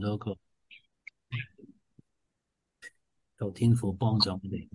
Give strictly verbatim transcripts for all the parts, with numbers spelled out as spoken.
多個求天父幫助我哋。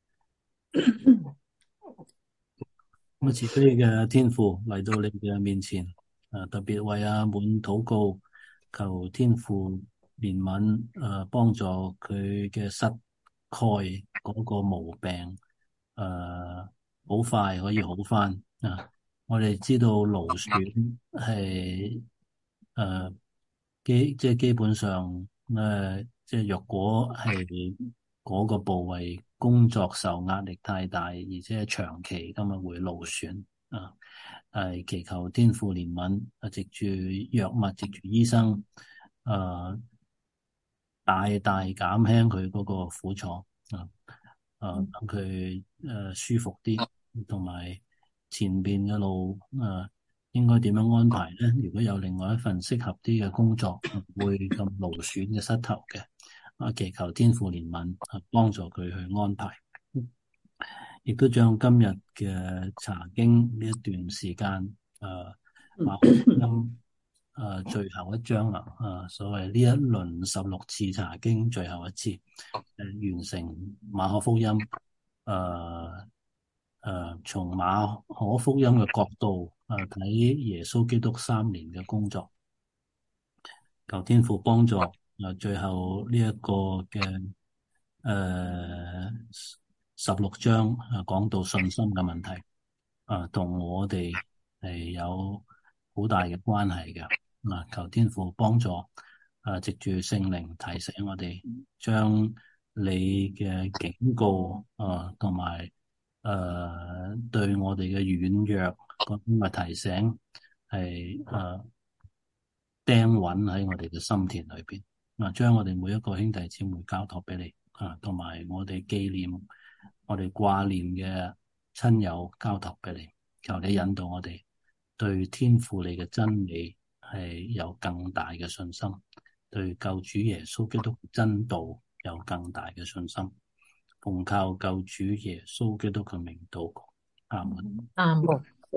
咁慈悲嘅天父嚟到你嘅面前，誒，特別為阿滿禱告，求天父憐憫，誒，幫助佢嘅膝蓋嗰個毛病，誒，好快可以好返啊！我哋知道勞損係誒基即係基本上誒，即係若果係嗰個部位工作受壓力太大，而且係長期咁啊會勞損啊，係祈求天父憐憫啊，藉住藥物，藉住醫生，誒大大減輕佢嗰個苦楚啊，誒等佢誒舒服啲，同埋前邊嘅路誒應該點樣安排咧？如果有另外一份適合啲嘅工作，唔會咁勞損嘅膝頭嘅。啊！祈求天父憐憫，啊，幫助佢去安排，亦都將今日嘅查經呢一段時間，誒、呃，馬可福音誒最後一章啦，誒、呃，所謂呢一輪十六次查經最後一次，誒、呃，完成馬可福音，誒、呃，誒、呃，從馬可福音嘅角度，誒、呃，睇耶穌基督三年嘅工作，求天父幫助。啊，最後呢一個嘅誒十六章啊，講到信心嘅問題啊，同我哋係有好大嘅關係嘅。啊，求天父幫助啊，藉住聖靈提醒我哋，將你嘅警告啊，同埋誒對我哋嘅軟弱嗰啲嘅提醒係誒釘穩喺我哋嘅心田裏邊。啊，將我哋每一個兄弟姊妹交託俾你啊，同埋我哋紀念、我哋掛念嘅親友交託俾你，求你引導我哋對天父你嘅真理係有更大嘅信心，對救主耶穌基督真道有更大嘅信心，奉靠救主耶穌基督嘅名禱告，阿門。 阿門。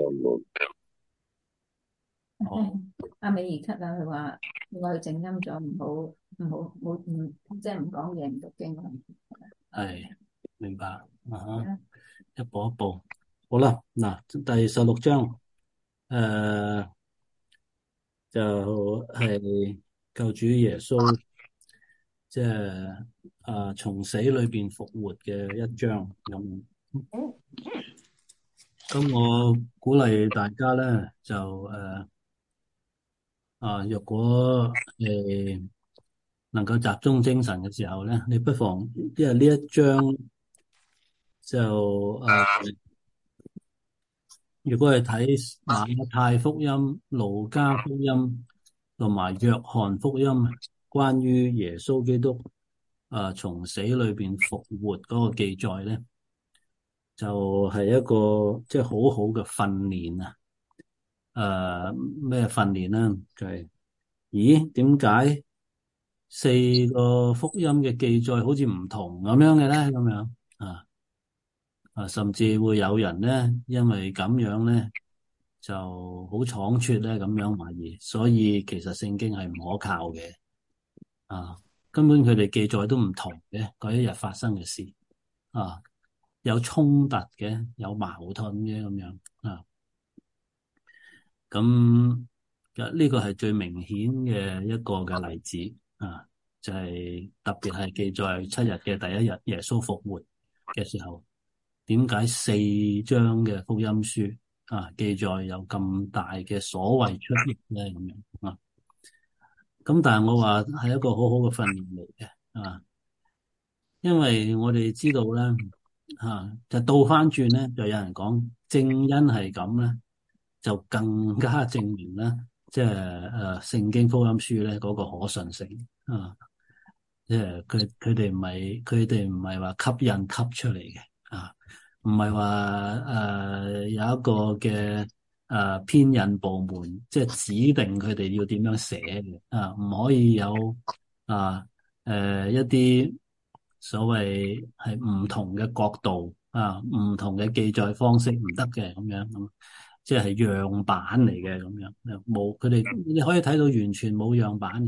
好， 阿美兒咳啊，佢話我佢靜音咗，唔好唔好冇唔即係唔講嘢唔讀經。 係明白啊，一步一步好啦。嗱，第十六章誒、呃、就係、是、救主耶穌即係啊從死裏邊復活嘅一章咁。咁我鼓勵大家咧就誒、呃、啊，若果誒、呃、能夠集中精神嘅時候咧，你不妨因為呢一章就誒。呃如果係睇馬太福音、路加福音同埋約翰福音，關於耶穌基督啊從死裏邊復活嗰個記載咧，就係、是、一個即係、就是、好好嘅訓練啊！誒咩訓練咧？就係、是、咦？點解四個福音嘅記載好似唔同咁樣嘅咧？咁樣啊啊，甚至會有人咧，因為咁樣咧。就好倉促咧，咁樣懷疑，所以其實聖經係唔可靠嘅啊！根本佢哋記載都唔同嘅，嗰一日發生嘅事啊，有衝突嘅，有矛盾嘅咁樣啊。咁呢個係最明顯嘅一個嘅例子啊，就係、是、特別係記載七日嘅第一日耶穌復活嘅時候，點解四章嘅福音書啊，記載有咁大嘅所謂出入咧咁樣啊？咁但係我話係一個好好嘅訓練嚟嘅啊，因為我哋知道咧吓，就倒翻轉咧，就有人講正因係咁咧，就更加證明咧，即係誒聖經福音書咧嗰個可信性啊，即係佢佢哋唔係佢哋唔係話吸引吸出嚟嘅啊。唔係話誒有一個嘅誒編印部門，即係指定佢哋要點樣寫嘅啊，唔可以有啊誒、呃、一啲所謂係唔同嘅角度啊，唔同嘅記載方式唔得嘅咁樣，咁即係樣板嚟嘅咁樣，冇佢哋你可以睇到完全冇樣板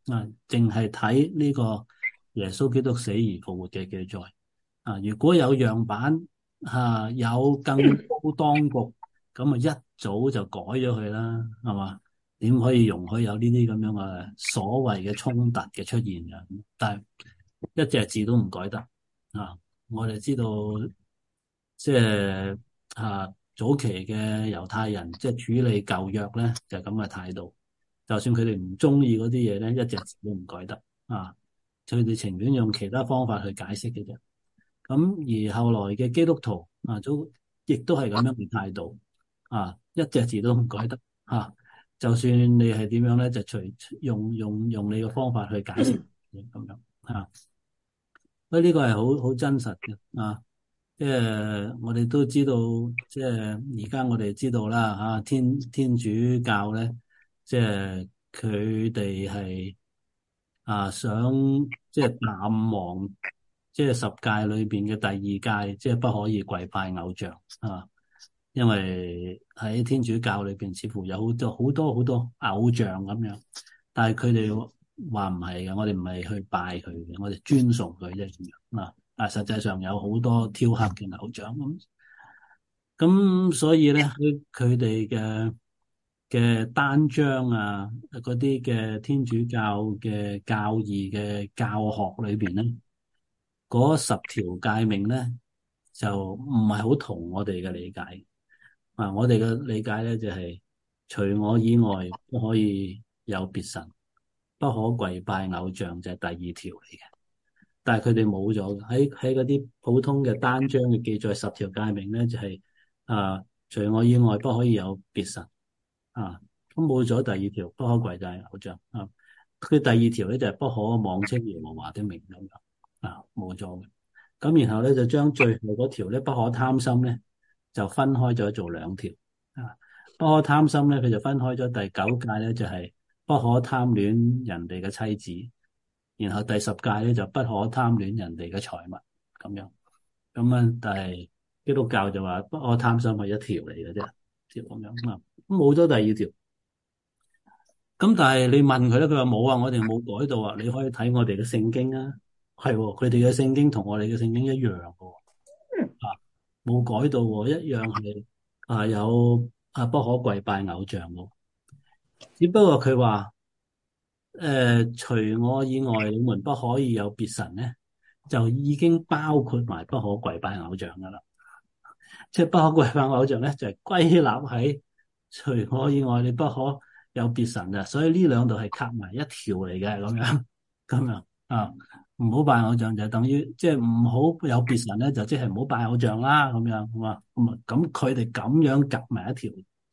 啊，淨係睇呢個耶穌基督死而復活嘅記載啊。如果有樣板啊，有更高當局，咁啊一早就改咗佢啦，係嘛？點可以容許有呢啲咁樣嘅所謂嘅衝突嘅出現嘅？但係一隻字都唔改得啊！我哋知道，即係啊早期嘅猶太人，即係處理舊約咧，就係咁嘅態度。就算佢哋唔中意嗰啲嘢咧，一隻字都唔改得啊！佢哋情願用其他方法去解釋嘅啫。咁而後來嘅基督徒啊，都亦都係咁樣嘅態度啊，一隻字都唔改得啊！就算你係點樣咧，就隨用用用你嘅方法去解釋咁樣啊。所以呢個係好好真實嘅啊！即係我哋都知道，即係而家我哋知道啦嚇，天天主教咧，即係佢哋係啊想即係淡忘，即係十誡裏邊嘅第二誡，即係不可以跪拜偶像啊！因為喺天主教裏邊，似乎有好多好多好多偶像咁樣，但係佢哋話唔係嘅，我哋唔係去拜佢嘅，我哋尊崇佢啫咁樣啊！但係實際上有好多雕刻嘅偶像咁，咁所以咧，佢佢哋嘅嘅單張啊，嗰啲嘅天主教嘅教義嘅教學裏邊咧，嗰十條誡命咧就唔係好同我哋嘅理解。啊！我哋嘅理解咧就係、是、除我以外不可以有別神，不可跪拜偶像，就係第二條嚟嘅。但係佢哋冇咗嘅，喺喺嗰啲普通嘅單張嘅記載十條誡命咧，就係、是、啊，除我以外不可以有別神啊。咁冇咗第二條，不可跪拜偶像啊。佢第二條咧就係、是、不可妄稱耶和華的名咁樣啊，冇咗嘅。咁然後咧就將最後嗰條咧不可貪心咧，就分開咗做兩條啊！不可貪心咧，佢就分開咗第九誡咧，就係不可貪戀人哋嘅妻子，然後第十誡咧就不可貪戀人哋嘅財物咁樣。咁啊，但係基督教就話不可貪心係一條嚟嘅啫，條咁樣啊，冇咗第二條。咁但係你問佢咧，佢話冇啊，我哋冇改到啊。你可以睇我哋嘅聖經啊，係佢哋嘅聖經同我哋嘅聖經一樣嘅。啊，冇改到喎，一樣係啊有啊不可跪拜偶像喎，只不過佢話誒除我以外，你們不可以有別神咧，就已經包括埋不可跪拜偶像噶啦。即係不可跪拜偶像咧，就係歸納喺除我以外，你不可有別神啊。所以呢兩度係夾埋一條嚟嘅，咁樣咁樣啊。唔好拜偶像就等於即係唔好有別神咧，就即係唔好拜偶像啦，咁樣咁啊咁啊，咁佢哋咁樣夾埋一條。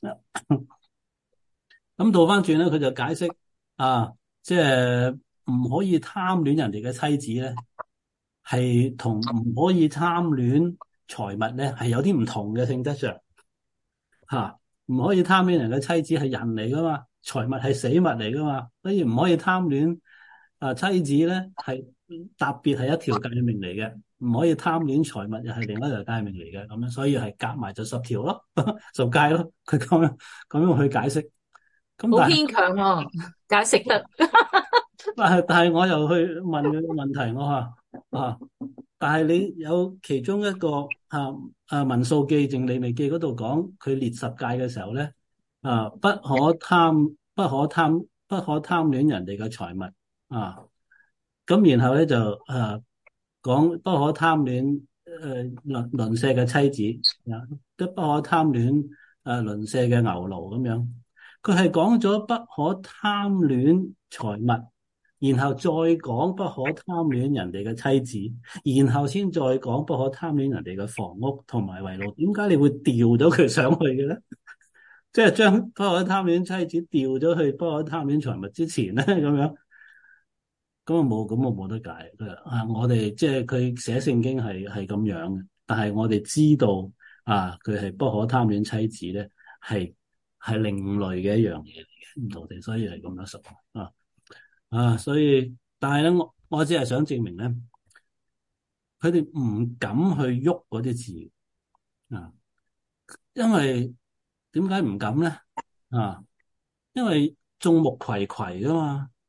咁倒翻轉咧，佢就解釋啊，即係唔可以貪戀人哋嘅妻子咧，係同唔可以貪戀財物咧，係有啲唔同嘅性質上吓，唔可以貪戀人嘅妻子係人嚟噶嘛，財物係死物嚟噶嘛，所以唔可以貪戀啊妻子咧，係特別係一條誡命嚟嘅，唔可以貪戀財物又係另一條誡命嚟嘅，咁樣所以係夾埋就十條咯，十誡咯，佢咁樣咁樣去解釋。咁但係好牽強喎，解釋得。 但係但係我又去問佢個問題，我話啊，但係你有其中一個啊啊民數記正利未記嗰度講佢列十誡嘅時候咧啊，不可貪不可貪不可貪戀人哋嘅財物啊，咁然後咧就啊講不可貪戀誒鄰鄰舍嘅妻子啊，都不可貪戀誒鄰舍嘅牛驢咁樣，佢係講咗不可貪戀財物。然後再講不可貪戀人哋嘅妻子，然後先再講不可貪戀人哋嘅房屋同埋遺祿。點解你會調咗佢上去嘅咧？即係將不可貪戀妻子調咗去不可貪戀財物之前咧，咁樣咁啊冇，咁啊冇得解。啊，我哋即係佢寫聖經係係咁樣嘅，但係我哋知道啊，佢係不可貪戀妻子咧，係係另類嘅一樣嘢嚟嘅，唔同地，所以係咁樣熟啊。啊，所以但係咧，我我只係想證明咧，佢哋唔敢去喐嗰啲字啊，因為點解唔敢咧？啊，因為眾目睽睽噶嘛，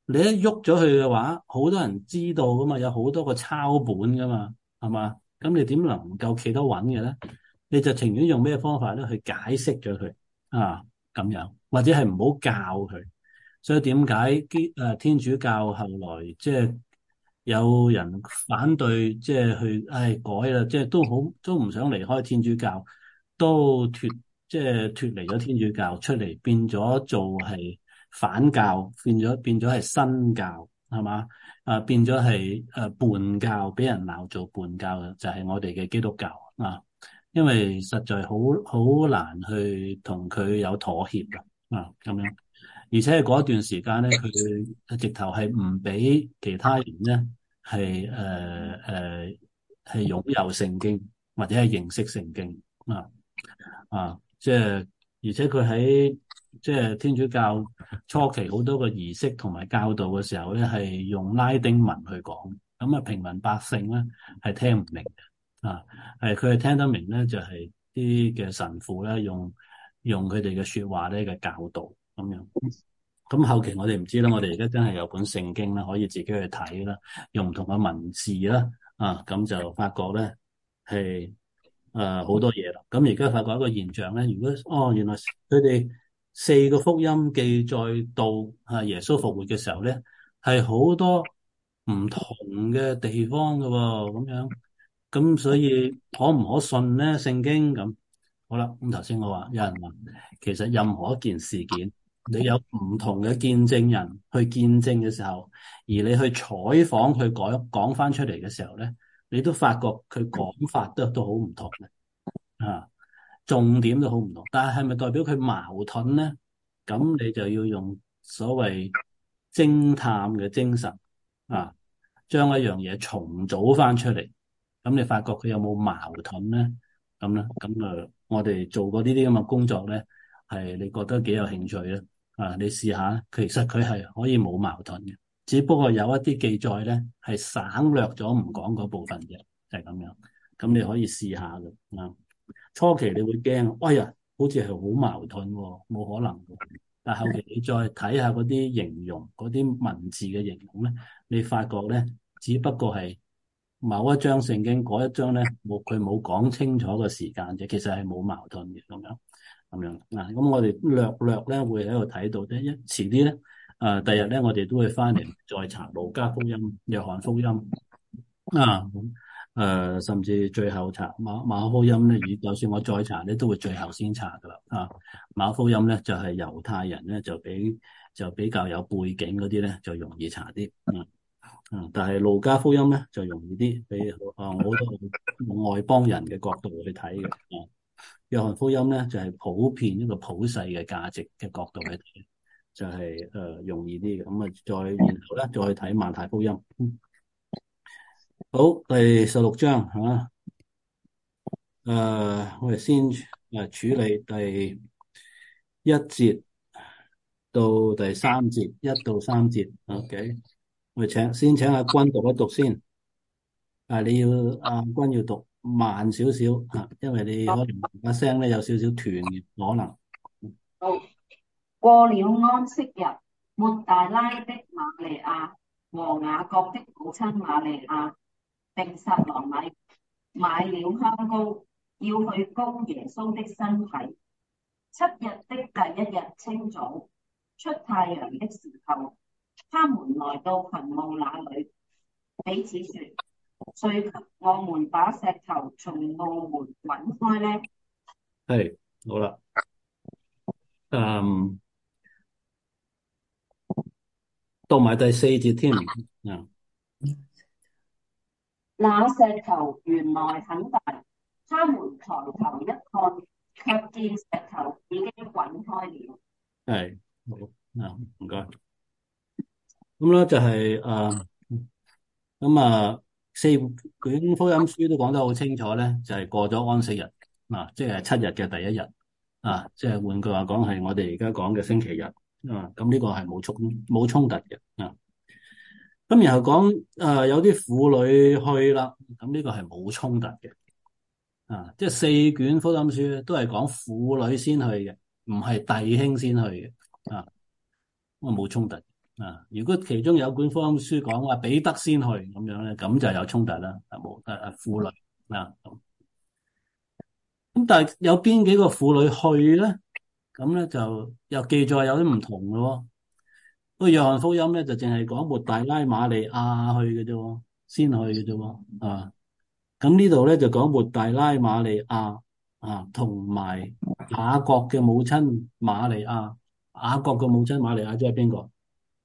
你一喐咗佢嘅話，好多人知道噶嘛，有好多個抄本噶嘛，係嘛？咁你點能夠企得穩嘅咧？你就情願用咩方法咧去解釋咗佢啊？咁樣或者係唔好教佢。所以點解基誒天主教後來即係有人反對，即係去唉改啦，即係都好都唔想離開天主教，都脫即係脫離咗天主教出嚟，變咗做係反教，變咗變咗係新教，係嘛？啊，變咗係誒叛教，俾人鬧做叛教嘅，就係我哋嘅基督教啊。因為實在好好難去同佢有妥協嘅啊，咁樣。而且係嗰段時間咧，佢直頭係唔俾其他人咧係誒誒係擁有聖經或者係認識聖經啊啊！即係而且佢喺即係天主教初期好多個儀式同埋教導嘅時候咧，係用拉丁文去講，咁啊平民百姓咧係聽唔明嘅啊，係佢係聽得明咧，就係啲嘅神父咧用用佢哋嘅説話咧嘅教導咁樣。咁後期我哋唔知啦，我哋而家真係有本聖經啦，可以自己去睇啦，用唔同嘅文字啦，啊，咁就發覺咧係誒好多嘢啦。咁而家發覺一個現象咧，如果哦原來佢哋四個福音記載到啊耶穌復活嘅時候咧，係好多唔同嘅地方㗎喎，咁樣，咁所以可唔可信咧聖經咁？好啦，咁頭先我話有人問，其實任何一件事件。你有唔同嘅見證人去見證嘅時候，而你去採訪去改講翻出嚟嘅時候咧，你都發覺佢講法都都好唔同嘅啊，重點都好唔同。但係係咪代表佢矛盾咧？咁你就要用所謂偵探嘅精神啊，將一樣嘢重組翻出嚟。咁你發覺佢有冇矛盾咧？咁咧，咁啊，我哋做過呢啲咁嘅工作咧，係你覺得幾有興趣咧？啊！你試下，其實佢係可以冇矛盾嘅，只不過有一啲記載咧係省略咗唔講嗰部分嘅，就係咁樣。咁你可以試下嘅。啊，初期你會驚，哎呀，好似係好矛盾喎，冇可能嘅。但係後期你再睇下嗰啲形容、嗰啲文字嘅形容咧，你發覺咧，只不過係某一章聖經嗰一章咧，冇佢冇講清楚個時間啫，其實係冇矛盾嘅咁樣。咁樣嗱，咁我哋略略咧會喺度睇到咧，一遲啲咧，誒，第日咧我哋都會翻嚟再查路加福音、約翰福音啊，咁誒、呃，甚至最後查馬馬可福音咧，而就算我再查咧，都會最後先查噶啦啊。馬可福音咧就係、是、猶太人咧就比就比較有背景嗰啲咧就容易查啲，嗯嗯，但係路加福音咧就容易啲，俾啊好多用外邦人嘅角度去睇嘅啊。約翰福音咧就係、是、普遍一個普世嘅價值嘅角度去睇，就係、是、誒、呃、容易啲嘅。咁啊，再然後咧再去睇馬太福音。嗯、好，第十六章係嘛？誒、呃，我哋先誒處理第一節到第三節，一到三節。OK，我哋請先請阿君讀一讀先。啊，你要阿君要讀慢少少吓，因為你可能把聲咧有少少斷嘅可能。 好，過了安息日，抹大拉的瑪利亞和雅各的母親瑪利亞，並撒羅米買了香膏，要去膏耶穌的身體。七日的第一日清早，出太陽的時候，他們來到墳墓那裏，彼此說：誰給我們把石頭從墓門滾開呢？ 係，好啦。嗯，讀埋第四節添啊！ 那石頭原來很大，他們抬頭一看，卻見石頭已經滾開了。 係，好啊，唔該。咁咧就係誒，咁啊，四卷福音書都講得好清楚咧，就係、是、過咗安息日啊，即係七日嘅第一日啊，即係換句話講係我哋而家講嘅星期日啊。咁呢個係冇衝冇衝突嘅啊。咁然後講誒、呃、有啲婦女去啦，咁呢個係冇衝突嘅啊，即係四卷福音書都係講婦女先去嘅，唔係弟兄先去嘅啊，咁啊冇衝突。 啊，如果其中有本福音書講話彼得先去咁樣咧，咁就有衝突啦，係冇誒誒婦女啊。咁但係有邊幾個婦女去咧？咁咧就又記載有啲唔同嘅喎。不過約翰福音咧就淨係講抹大拉瑪利亞去嘅啫，先去嘅啫，啊。咁呢度咧就講抹大拉瑪利亞啊，同埋雅各嘅母親瑪利亞。雅各嘅母親瑪利亞即係邊個？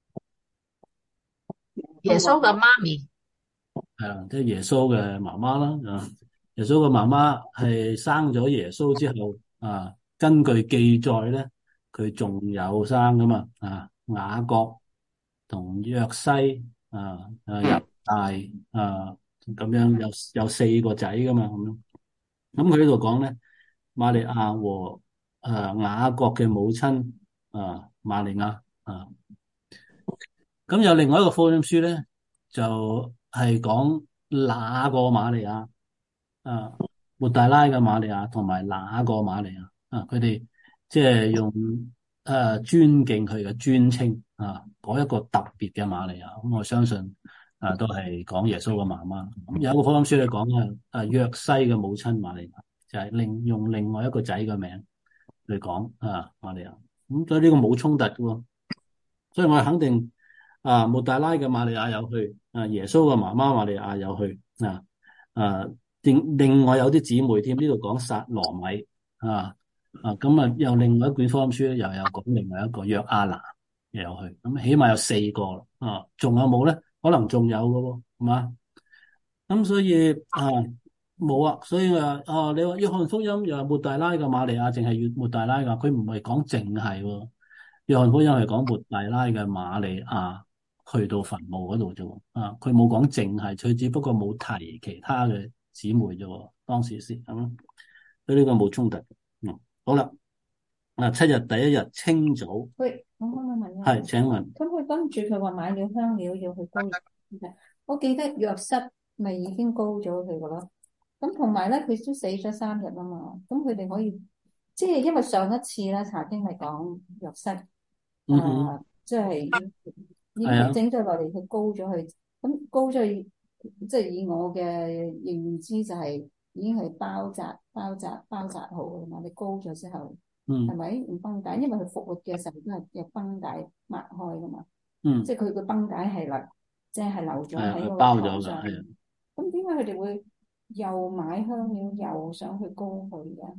耶穌嘅媽咪。 係啊，即係耶穌嘅媽媽啦。啊，耶穌嘅媽媽係生咗耶穌之後啊，根據記載咧，佢仲有生噶嘛。啊，雅各同約西啊啊猶大啊咁樣有有四個仔噶嘛咁樣。咁佢呢度講咧，瑪利亞和誒雅各嘅母親啊瑪利亞啊。咁有另外一個福音書咧，就係講那個瑪利亞啊，抹大拉嘅瑪利亞同埋那個瑪利亞啊，佢哋即係用誒、啊、尊敬佢嘅尊稱啊，嗰一個特別嘅瑪利亞。咁我相信啊，都係講耶穌嘅媽媽。咁有一個福音書咧講啊，啊約西嘅母親瑪利亞，就係、是、另用另外一個仔嘅名嚟講啊瑪利亞。咁所以呢個冇衝突嘅喎，所以我係肯定。啊，抹大拉嘅瑪利亞有去，啊，耶穌嘅媽媽瑪利亞有去，啊，啊，另另外有啲姊妹添，呢度講撒羅米，啊，啊，咁啊，又另外一卷福音書咧，又有講另外一個約亞拿又有去，咁起碼有四個，啊，仲有冇咧？可能仲有嘅喎，係嘛？咁所以啊，冇啊，所以啊，哦，你話約翰福音又係抹大拉嘅瑪利亞，淨係要抹大拉噶，佢唔係講淨係喎，約翰福音係講抹大拉嘅瑪利亞。去到墳墓嗰度啫，啊，佢冇講淨係，佢只不過冇提其他嘅姊妹啫，當時先咁，所以呢個冇衝突。嗯，好啦，啊，七日第一日清早， 喂，我可唔可以問一係，請問， 咁佢跟住佢話買了香料要去膏，我記得約瑟咪已經膏咗佢噶咯，咁同埋咧佢都死咗三日啊嘛，咁佢哋可以即係因為上一次咧查經係講約瑟， 嗯哼， 啊，即係。已經係啊， 整咗落嚟，佢高咗去，咁高咗去，即係以我嘅認知就係已經係包紮、包紮、包紮好㗎嘛。你高咗之後， 嗯， 係咪唔繃帶？因為佢復活嘅時候都係有繃帶抹開噶嘛。 嗯， 即係佢個繃帶係留，即係留咗喺嗰個包咗㗎， 頭上。 係啊。 咁點解佢哋會又買香料又想去膏佢嘅？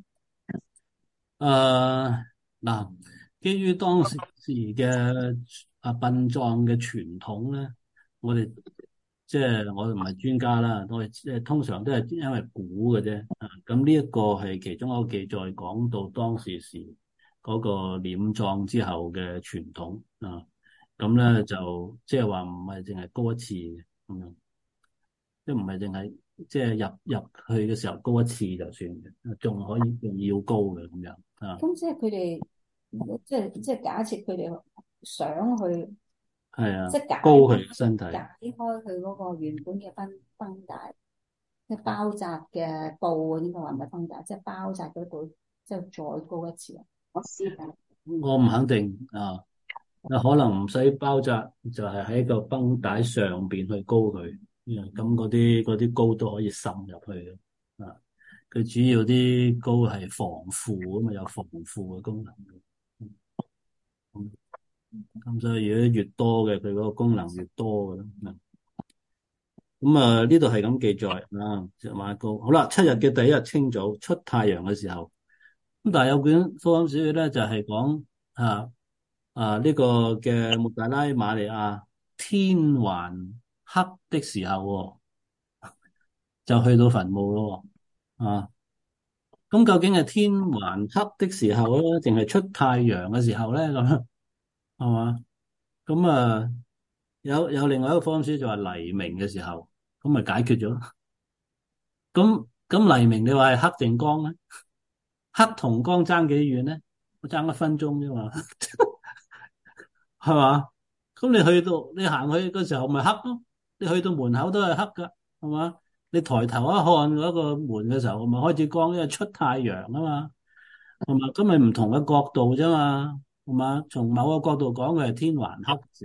誒，嗱，基於當時嘅啊殯葬嘅傳統咧，我哋即係我哋唔係專家啦，我哋即係通常都係因為估嘅啫。啊，咁呢一個係其中一個記載，講到當時時嗰個殮葬之後嘅傳統啊。咁咧就即係話唔係淨係高一次咁樣，即係唔係淨係即係入入去嘅時候高一次就算嘅，仲可以仲要高嘅咁樣啊。 咁即係佢哋，即係即係假設佢哋想去。 係啊， 即係解高佢嘅身體， 解開佢嗰個原本嘅繃繃帶，即係包紮嘅布，應該話唔係繃帶，即係包紮嗰度，之後再高一次啊！ 我試下， 我唔肯定啊，可能唔使包紮，就係喺個繃帶上邊去高佢，咁嗰啲嗰啲膏都可以滲入去嘅啊。佢主要啲膏係防腐啊嘛，有防腐嘅功能嘅。咁咁所以如果越多嘅，佢嗰個功能越多嘅咯。咁啊，呢度係咁記載啊，就馬高。好啦，七日嘅第一日清早出太陽嘅時候，咁但係有卷福音書咧就係講啊啊呢個嘅抹大拉瑪利亞天還黑的時候，哦，就去到墳墓咯。啊，咁究竟係天還黑的時候咧，定係出太陽嘅時候咧？咁樣係嘛？咁啊有有另外一個福音書就話黎明嘅時候，咁咪解決咗。咁咁黎明你話係黑定光咧？黑同光爭幾遠咧？我爭一分鐘啫嘛，係嘛？咁你去到你行去嗰時候咪黑咯，你去到門口都係黑噶，係嘛？你抬頭一看嗰個門嘅時候，咪開始光，因為出太陽啊嘛，係嘛？咁咪唔同嘅角度啫嘛，係嘛？從某個角度講，佢係天還黑嘅時候，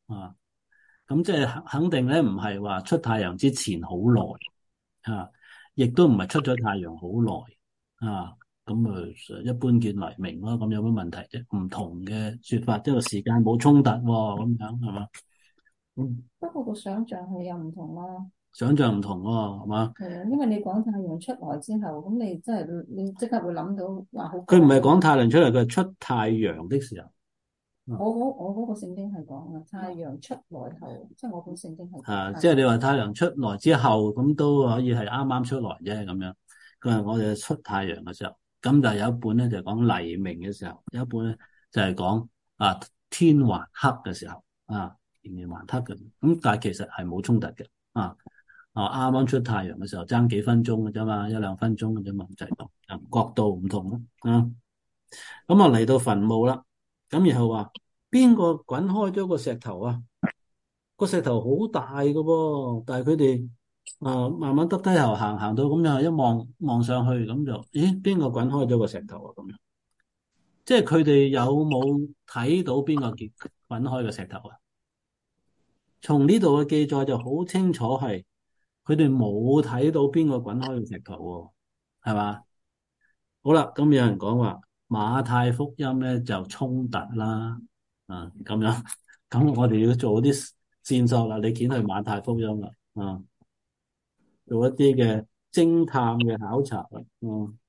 啊。咁即係肯定咧，唔係話出太陽之前好耐啊，亦都唔係出咗太陽好耐啊。咁啊，一般見為明咯。咁有乜問題啫？唔同嘅說法，即係個時間冇衝突喎，咁樣係嘛？嗯， 不過個想像係又唔同啦。 想象唔同喎，係嘛？ 係啊，因為你講太陽出來之後，咁你真係你即刻會諗到話好佢唔係光。 講太陽出嚟，佢係出太陽的時候。 我嗰我嗰個聖經係講啊，太陽出來後，即係我本聖經係啊， 講。 即係你話太陽出來之後，咁都可以係啱啱出來啫，咁樣。佢話我哋出太陽嘅時候，咁就有一本咧就講黎明嘅時候，有一本咧就係講啊天還黑嘅時候，啊仍然還黑嘅。咁但係其實係冇衝突嘅，啊啊啱啱出太陽嘅時候爭幾分鐘嘅啫嘛，一兩分鐘嘅啫嘛，就係咁啊，角度唔同咯，啊咁啊嚟到墳墓啦，咁然後話邊個滾開咗個石頭啊？個石頭好大嘅噃，但係佢哋啊慢慢耷低頭行行到咁樣，一望望上去咁就，咦邊個滾開咗個石頭啊？咁樣，即係佢哋有冇睇到邊個結滾開個石頭啊？從呢度嘅記載就好清楚係，佢哋冇睇到邊個滾開個石頭喎，係嘛？好啦，咁有人講話馬太福音咧就衝突啦，啊咁樣，咁我哋要做啲線索啦，你見去馬太福音啦，啊，做一啲嘅偵探嘅考察啦，嗯，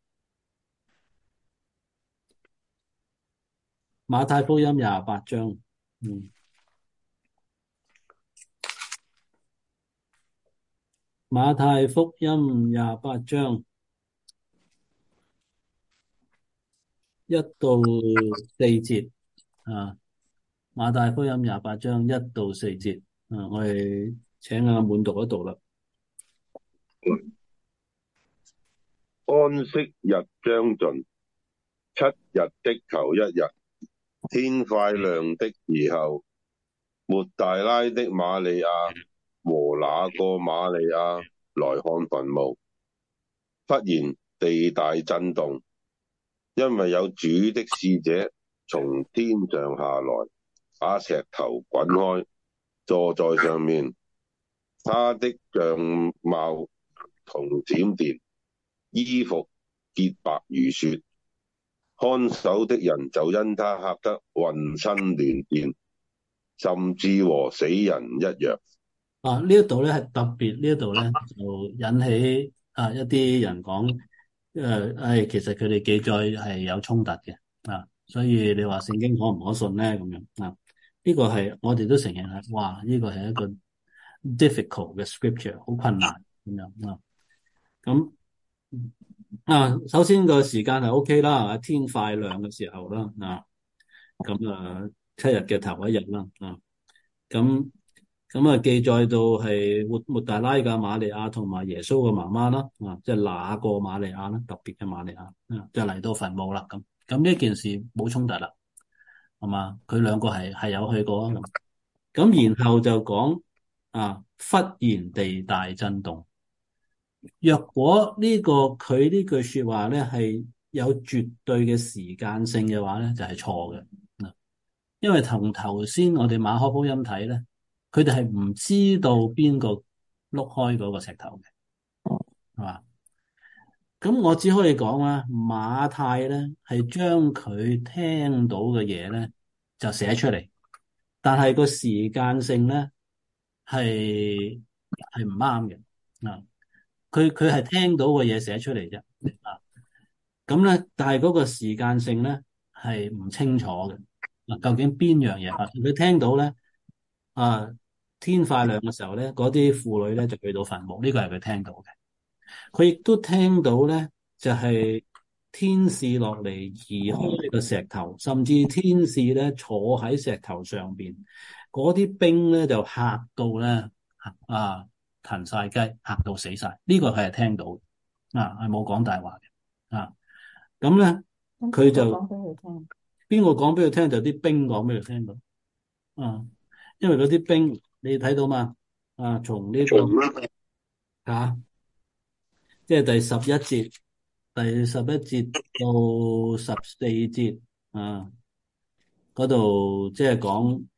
馬太福音廿八章，嗯，馬太福音廿八章一到四節，啊。馬太福音廿八章一到四節，啊，我哋請阿滿讀一讀啦。 安息日將盡，七日的頭一日，天快亮的時候，抹大拉的瑪利亞和那個瑪利亞來看墳墓，忽然地大震動，因為有主的使者從天上下來，把石頭滾開，坐在上面。他的相貌同閃電，衣服潔白如雪。看守的人就因他嚇得渾身亂顫，甚至和死人一樣。 啊，呢一度咧係特別，呢一度咧就引起啊一啲人講，誒、呃，誒、哎，其實佢哋記載係有衝突嘅，啊，所以你話聖經可唔可信咧？咁樣啊，呢、這個係我哋都承認係，哇，呢、這個係一個 difficult 嘅 scripture，好困難咁樣啊。咁啊，首先個時間係 OK 啦，天快亮嘅時候啦，啊，咁啊七日嘅頭一日啦，啊，咁。咁啊，記載到係抹抹大拉嘅瑪利亞同埋耶穌嘅媽媽啦，啊，即係那個瑪利亞啦，特別嘅瑪利亞，啊，就嚟到墳墓啦，咁咁呢件事冇衝突啦，係嘛？佢兩個係係有去過啊，咁咁然後就講啊，忽然地大震動。若果呢個佢呢句說話咧係有絕對嘅時間性嘅話咧，就係錯嘅，因為同頭先我哋馬可福音睇咧。佢哋係唔知道邊個碌開嗰個石頭嘅，係嘛？咁我只可以講啊，馬太咧係將佢聽到嘅嘢咧就寫出嚟，但係個時間性咧係係唔啱嘅啊！佢佢係聽到嘅嘢寫出嚟啫啊！咁咧，但係嗰個時間性咧係唔清楚嘅嗱，究竟邊樣嘢發生？佢聽到咧啊！天快亮嘅時候咧，嗰啲婦女咧就去到墳墓，呢個係佢聽到嘅。佢亦都聽到咧，就係天使落嚟移開呢個石頭，甚至天使咧坐喺石頭上邊，嗰啲兵咧就嚇到咧啊騰晒雞，嚇到死晒。呢個佢係聽到啊，係冇講大話嘅啊。咁咧佢就講俾佢聽，邊個講俾佢聽就啲兵講俾佢聽到啊，因為嗰啲兵。你睇到嘛？啊，從呢、這個啊，即係第十一節，第十一節到十四節啊，嗰度即係講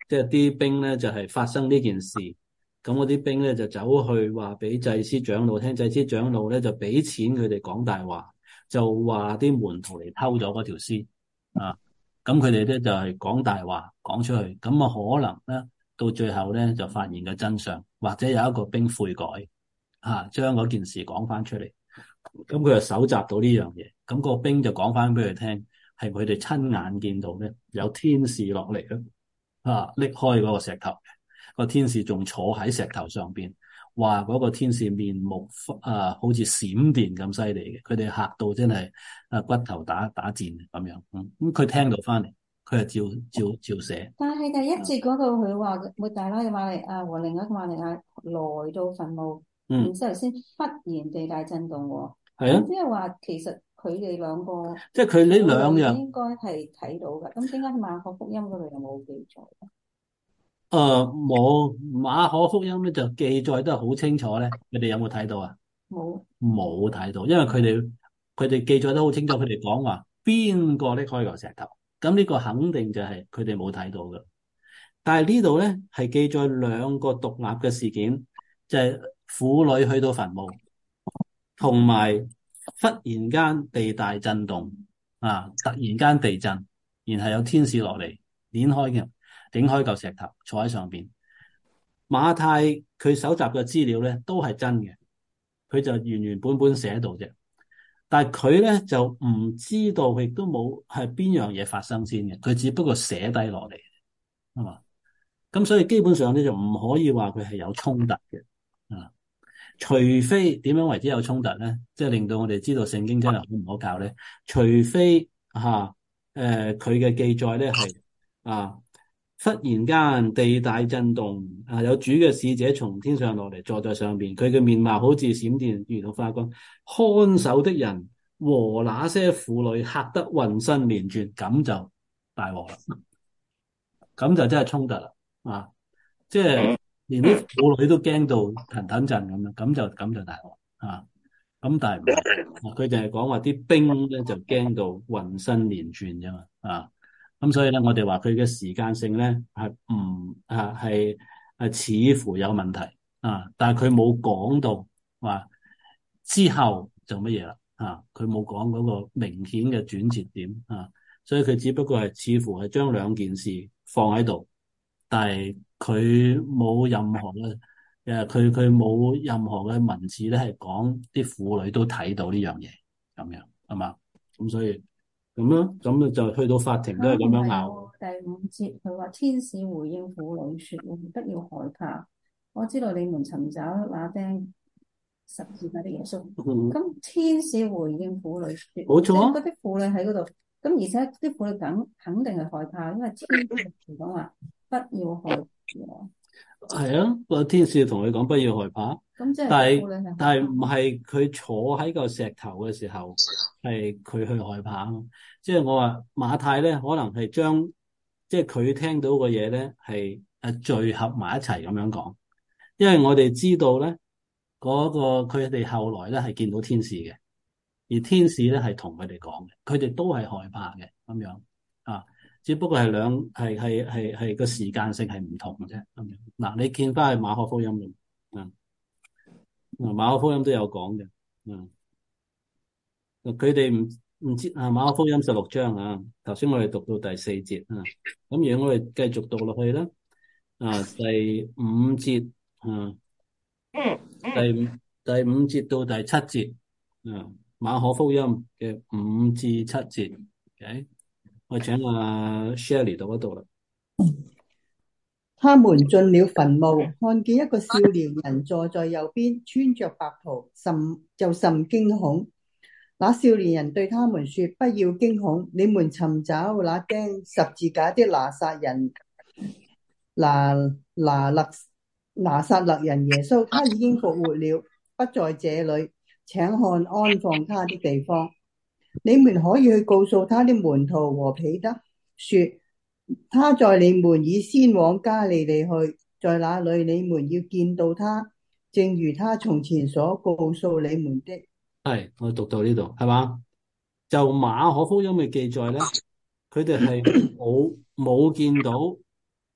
即係啲兵咧就係、是、發生呢件事，咁嗰啲兵咧就走去話俾祭司長老聽，祭司長老咧就俾錢佢哋講大話，就話啲門徒嚟偷咗嗰條屍啊，咁佢哋咧就係、是、講大話講出去，咁啊可能咧到最後咧就發現個真相，或者有一個兵悔改嚇，將、啊、嗰件事講翻出嚟。咁佢就搜集到呢樣嘢，咁、個兵就講翻俾佢聽，係佢哋親眼見到咧，有天使落嚟咧，啊，拎開嗰個石頭，個天使仲坐喺石頭上邊，話嗰個天使面目啊，好似閃電咁犀利嘅，佢哋嚇到真係啊骨頭打打戰咁樣，咁咁佢聽到翻嚟，佢就照照照寫。 但係第一節嗰度佢話抹大拉嘅瑪利亞和另一個瑪利亞來到墳墓， 嗯， 然之後先忽然地大震動喎。 係啊， 即係話其實佢哋兩個， 即係佢呢兩樣應該係睇到嘅。咁點解馬可福音嗰度又冇記載咧？ 誒，冇，馬可福音咧就記載得好清楚咧，你哋有冇睇到啊？ 冇， 冇睇到，因為佢哋佢哋記載得好清楚，佢哋講話邊個拎開嚿石頭，咁呢個肯定就係佢哋冇睇到嘅。但係呢度咧係記載兩個獨立嘅事件，就係、是、婦女去到墳墓，同埋忽然間地大震動啊，突然間地震，然後有天使落嚟碾開嘅，頂開嚿石頭坐喺上邊。馬太佢搜集嘅資料咧都係真嘅，佢就原原本本寫到啫。但係佢咧就唔知道，亦都冇係邊樣嘢發生先嘅，佢只不過寫低落嚟，係嘛？咁所以基本上咧就唔可以話佢係有衝突嘅，啊，除非點樣為之有衝突咧？即係令到我哋知道聖經真係好唔可靠咧。除非吓誒佢嘅記載咧係啊。忽然間地大震動，啊有主嘅使者從天上落嚟坐在上邊，佢嘅面貌好似閃電如同發光，看守的人和那些婦女嚇得渾身連轉，咁就大鑊啦，咁就真係衝突啦，啊，即係連啲婦女都驚到騰騰震咁樣，咁就咁就大鑊啊，咁但係唔係，佢就係講話啲兵咧就驚到渾身連轉啫嘛，啊。咁所以咧，我哋話佢嘅時間性咧係唔啊係係似乎有問題啊，但係佢冇講到話之後就乜嘢啦啊，佢冇講嗰個明顯嘅轉折點啊，所以佢只不過係似乎係將兩件事放喺度，但係佢冇任何嘅誒，佢佢冇任何嘅文字咧係講啲婦女都睇到呢樣嘢咁樣係嘛，咁所以。咁咯，咁就去到法庭都係咁樣拗。 第五節佢話天使回應婦女說：不要害怕，我知道你們尋找那釘十字架的耶穌。咁、嗯、天使回應婦女說：冇錯，嗰啲婦女喺嗰度，咁而且啲婦女梗肯定係害怕，因為天使講話不要害怕。 係啊，個天使同佢講不要害怕。咁即係，但係但係唔係佢坐喺個石頭嘅時候，係佢去害怕。即係我話馬太咧，可能係將即係佢聽到嘅嘢咧，係誒聚合埋一齊咁樣講。因為我哋知道咧，嗰個佢哋後來咧係見到天使嘅，而天使咧係同佢哋講嘅，佢哋都係害怕嘅咁樣啊。只不過係兩係係係係個時間性係唔同嘅啫咁樣。嗱，你見翻去馬可福音嘅，嗯，馬可福音都有講嘅，嗯，佢哋唔唔知啊，馬可福音十六章啊，頭先我哋讀到第四節啊，咁如果我哋繼續讀落去啦，啊，第五節啊，第五第五節到第七節啊，馬可福音嘅五至七節，OK。我請阿 Shelly 到嗰度啦。 他們進了墳墓，看見一個少年人坐在右邊，穿着白袍，甚就甚驚恐。那少年人對他們說：不要驚恐，你們尋找那釘十字架的拿撒人拿拿勒拿撒勒人耶穌，他已經復活了，不在這裏，請看安放他的地方。你們可以去告訴他的門徒和彼得，說他在你們以先往加利利去，在那裏你們要見到他，正如他從前所告訴你們的。 係，我讀到呢度係嘛？就馬可福音嘅記載咧，佢哋係冇冇見到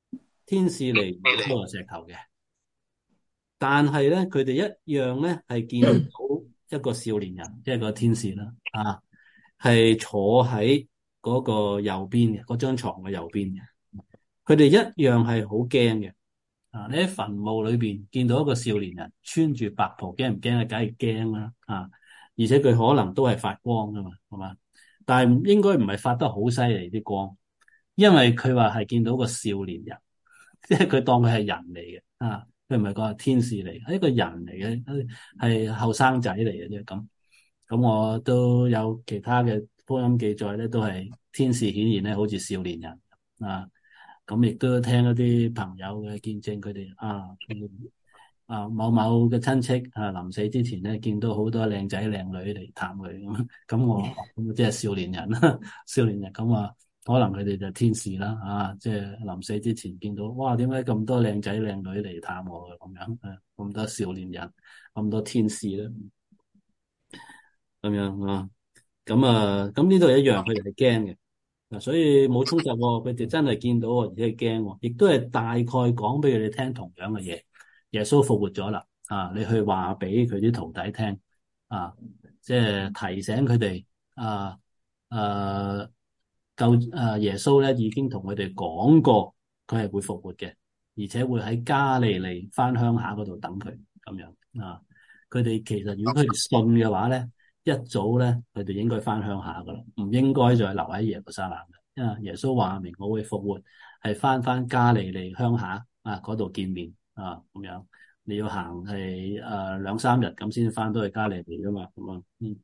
天使嚟移開個石頭嘅，但係咧佢哋一樣咧係見到一個少年人，即係個天使啦，啊，係坐喺嗰個右邊嘅，嗰張床嘅右邊嘅。佢哋一樣係好驚嘅。啊，你喺墳墓裏邊見到一個少年人穿住白袍，驚唔驚啊？梗係驚啦，啊！而且佢可能都係發光噶嘛，係嘛？但係應該唔係發得好犀利啲光，因為佢話係見到個少年人，即係佢當佢係人嚟嘅，啊，佢唔係個天使嚟，係一個人嚟嘅，係後生仔嚟嘅啫。咁咁我都有其他嘅福音記載咧，都係天使顯現咧，好似少年人啊。咁亦都聽一啲朋友嘅見證，佢哋啊，啊某某嘅親戚啊，臨死之前咧，見到好多靚仔靚女嚟探佢咁，咁我咁即係少年人啦，少年人咁啊，可能佢哋就天使啦，啊，即係臨死之前見到，哇，點解咁多靚仔靚女嚟探我嘅咁樣，啊，咁多少年人，咁多天使咧，咁樣啊，咁啊，咁呢度一樣，佢哋係驚嘅。嗱，所以冇衝突喎，佢哋真係見到，而且係驚，亦都係大概講俾佢哋聽同樣嘅嘢。耶穌復活咗啦，啊，你去話俾佢啲徒弟聽，啊，即係提醒佢哋，啊，誒，救誒耶穌咧已經同佢哋講過，佢係會復活嘅，而且會喺加利利翻鄉下嗰度等佢咁樣啊。佢哋其實如果佢哋信嘅話咧，一早咧，佢哋應該翻鄉下噶啦，唔應該再留喺耶路撒冷嘅。因為耶穌話明我會復活，係翻翻加利利鄉下啊嗰度見面啊咁樣。你要行係誒兩三日咁先翻到去加利利噶嘛，咁啊，嗯，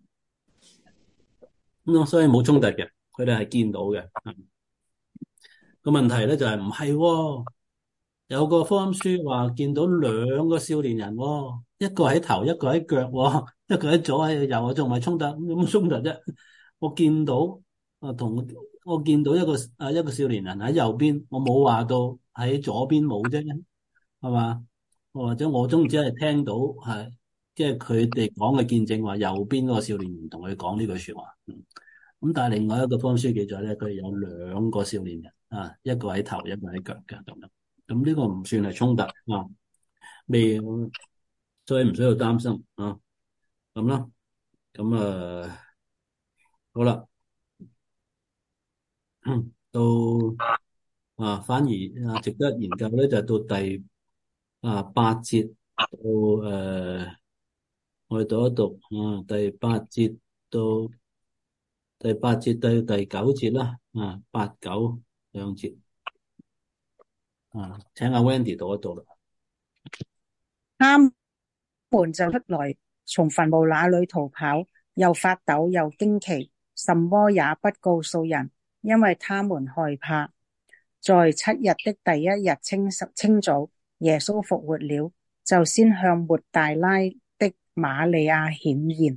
咁所以冇衝突嘅，佢哋係見到嘅。個問題咧就係唔係，有個福音書話見到兩個少年人，哦，一個喺頭，一個喺腳，哦，一個喺左，喺右，仲唔係衝突？有冇衝突啫？我見到啊，同我見到一個啊一個少年人喺右邊，我冇話到喺左邊冇啫，係嘛？或者我總之係聽到係，即係佢哋講嘅見證話右邊嗰個少年人同佢講呢句說話。嗯，咁但係另外一個福音書記載咧，佢有兩個少年人啊，一個喺頭，一個喺腳嘅咁樣。咁呢個唔算係衝突啊，未，所以唔需要擔心啊。咁啦，咁啊，好啦，到啊，反而啊，值得研究咧，就係到第啊八節到誒、呃，我哋讀一讀啊，第八節到第八節到第九節啦，啊，八九兩節啊，請阿 Wendy 讀一讀啦。 他們就出來，從墳墓那裏逃跑，又發抖又驚奇，什麼也不告訴人，因為他們害怕。在七日的第一日清清早，耶穌復活了，就先向抹大拉的瑪利亞顯現。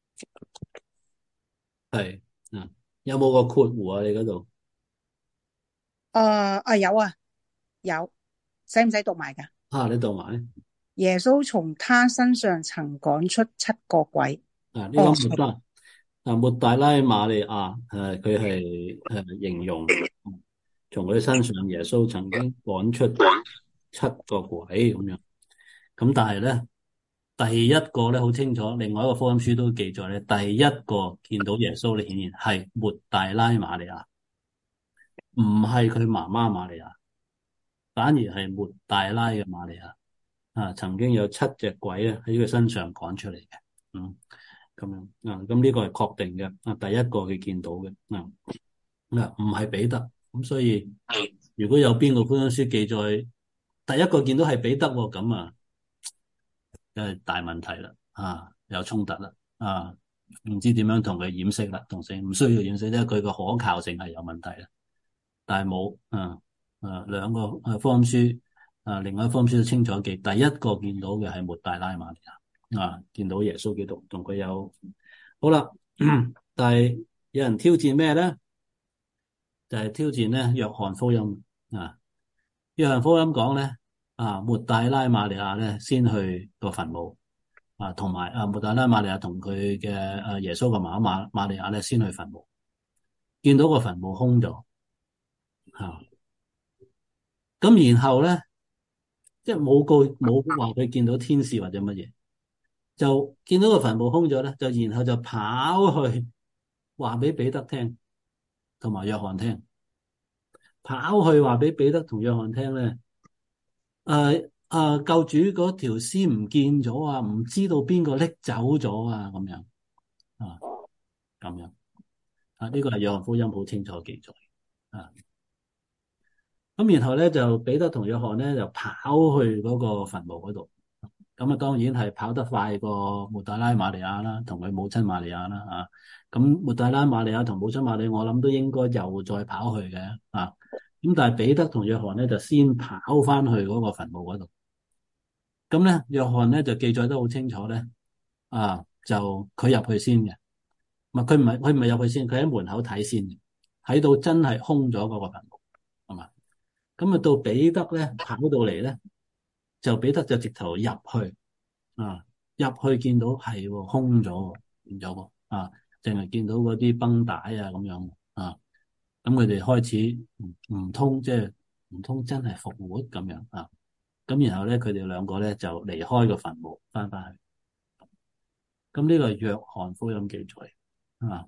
係啊，有冇個括弧啊？你嗰度？ 誒啊有啊有，使唔使讀埋噶？ 啊，你讀埋。 耶穌從他身上曾趕出七個鬼。 啊，呢個抹大啊，抹大拉瑪利亞，誒，佢係誒形容從佢身上耶穌曾經趕出七個鬼咁樣。咁但係咧，第一個咧好清楚，另外一個福音書都記載咧，第一個見到耶穌咧顯現係抹大拉瑪利亞，唔係佢媽媽瑪利亞，反而係抹大拉嘅瑪利亞。啊，曾經有七隻鬼咧喺佢身上趕出嚟嘅，嗯，咁樣啊，咁呢個係確定嘅，啊，第一個佢見到嘅，啊，嗱，唔係彼得，咁所以如果有邊個福音書記載第一個見到係彼得，咁啊，梗係大問題啦，啊，有衝突啦，啊，唔知點樣同佢掩飾啦，同時唔需要掩飾，因為佢個可靠性係有問題啦，但係冇，啊，啊，兩個誒福音書。啊！另外一方面都清楚記，第一個見到嘅係抹大拉瑪利亞啊，見到耶穌基督同佢有好啦。但係有人挑戰咩咧？就係、是、挑戰咧約翰福音啊。約翰福音講咧啊，抹大拉瑪利亞咧先去個墳墓啊，同埋啊抹大拉瑪利亞同佢嘅誒耶穌嘅媽媽瑪利亞咧先去墳墓，見到個墳墓空咗啊。 咁然後咧，即係冇告冇話佢見到天使或者乜嘢，就見到個墳墓空咗咧，就然後就跑去話俾彼得聽，同埋約翰聽，跑去話俾彼得同約翰聽咧，誒、誒，救主嗰條屍唔見咗啊，唔知道邊個拎走咗啊，咁樣啊，咁樣啊，呢個係約翰福音好清楚記載啊。咁然後咧就彼得同約翰咧就跑去嗰個墳墓嗰度，咁啊當然係跑得快過抹大拉瑪利亞啦，同佢母親瑪利亞啦啊。咁抹大拉瑪利亞同母親瑪利亞，我諗都應該又再跑去嘅啊。咁但係彼得同約翰咧就先跑翻去嗰個墳墓嗰度。咁咧約翰咧就記載得好清楚咧，啊就佢入去先嘅，唔係佢唔係佢唔係入去先，佢喺門口睇先嘅，睇到真係空咗嗰個墳墓，係嘛？咁啊到彼得咧跑到嚟咧，就彼得就直頭入去啊，入去見到係空咗，變咗個啊，淨係見到嗰啲繃帶啊咁樣啊，咁佢哋開始唔唔通，即係唔通真係復活咁樣啊？咁然後咧，佢哋兩個咧就離開個墳墓，翻返去。咁呢個係約翰福音記載啊。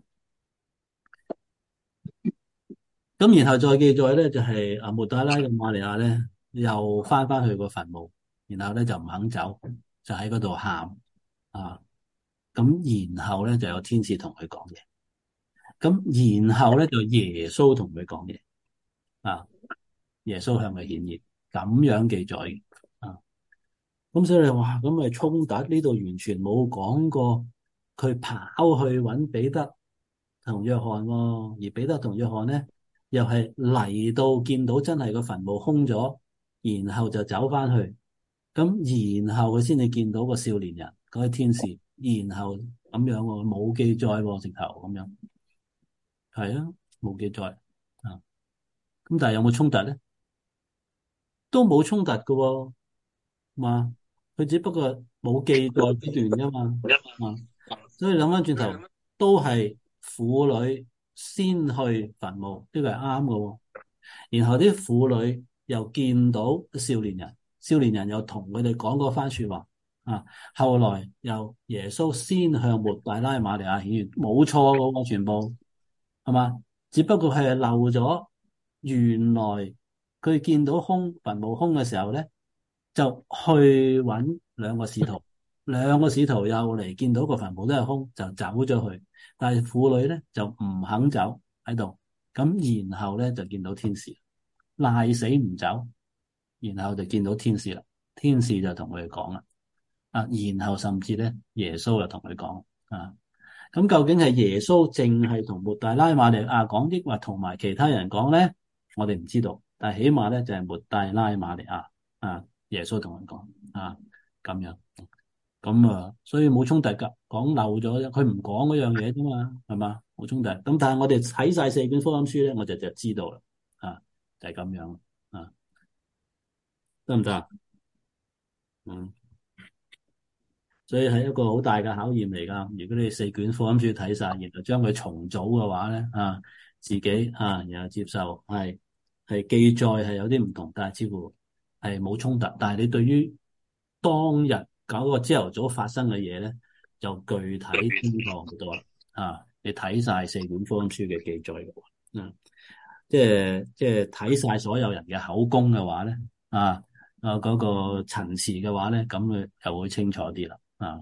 咁然後再記載咧，就係阿抹大拉嘅瑪利亞咧，又翻返去個墳墓，然後咧就唔肯走，就喺嗰度喊啊。咁然後咧就有天使同佢講嘢，咁然後咧就耶穌同佢講嘢啊。耶穌向佢顯現，咁樣記載啊。咁所以你話咁咪衝突？呢度完全冇講過佢跑去揾彼得同約翰喎，而彼得同約翰咧又係嚟到見到真係個墳墓空咗，然後就走翻去，咁然後佢先至見到個少年人嗰啲天使，然後咁樣喎，冇記載喎，直頭咁樣，係啊，冇記載啊。咁但係有冇衝突咧？都冇衝突㗎喎，嘛。佢只不過冇記載呢段啫嘛，啊，所以諗翻轉頭都係婦女先去墳墓，呢個係啱嘅。然後啲婦女又見到少年人，少年人又同佢哋講嗰番說話，啊，後來又耶穌先向抹大拉瑪利亞顯現，冇錯嘅喎，全部係嘛？只不過係漏咗，原來佢見到空墳墓空嘅時候咧，就去揾兩個使徒，兩個使徒又嚟見到個墳墓都係空，就走咗去。但係婦女咧就唔肯走喺度，咁然後咧就見到天使，賴死唔走，然後就見到天使啦。天使就同佢哋講啦，啊，然後甚至咧耶穌就同佢講啊，咁究竟係耶穌淨係同抹大拉瑪利亞講，抑或同埋其他人講咧？我哋唔知道，但係起碼咧就係抹大拉瑪利亞啊。耶穌同佢講啊，咁樣咁啊，所以冇衝突噶，講漏咗，佢唔講嗰樣嘢啫嘛，係嘛，冇衝突。咁但係我哋睇晒四卷福音書咧，我就就知道啦，啊，就係、是、咁樣啊，得唔得啊？嗯，所以係一個好大嘅考驗嚟噶。如果你四卷福音書睇晒，然後將佢重組嘅話咧，啊，自己啊，然後接受係係記載係有啲唔同，但係似乎係冇衝突。但係你對於當日搞個朝頭早發生嘅嘢咧，就具體清楚好多啦。啊，你睇晒四本福音書嘅記載嘅話，嗯，即係即係睇晒所有人嘅口供嘅話咧，啊啊嗰個陳詞嘅話咧，咁佢就會清楚啲啦。啊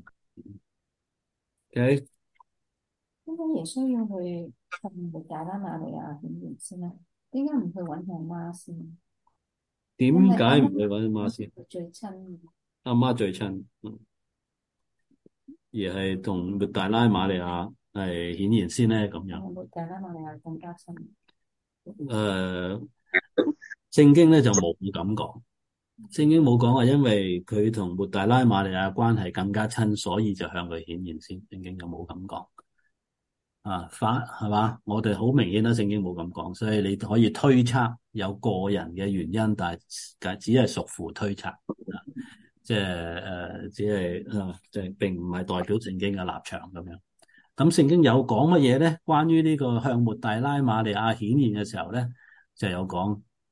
，OK， 點解耶穌要去向抹大拉瑪利亞顯現先咧？點解唔去揾佢阿媽先？ 點解唔去揾阿媽先？ 最親， 阿媽最親，嗯，而係同抹大拉瑪利亞係顯現先咧，咁樣。 抹大拉瑪利亞更加親。 誒、呃，聖經咧就冇咁講，聖經冇講話，因為佢同抹大拉瑪利亞關係更加親，所以就向佢顯現先。聖經就冇咁講。啊，法係嘛？我哋好明顯啦，聖經冇咁講，所以你可以推測有個人嘅原因，但係但係只係屬乎推測，啊，即係誒、呃，只係啊，即係並唔係代表聖經嘅立場咁樣。咁聖經有講乜嘢咧？關於呢個向抹大拉瑪利亞顯現嘅時候咧，就有講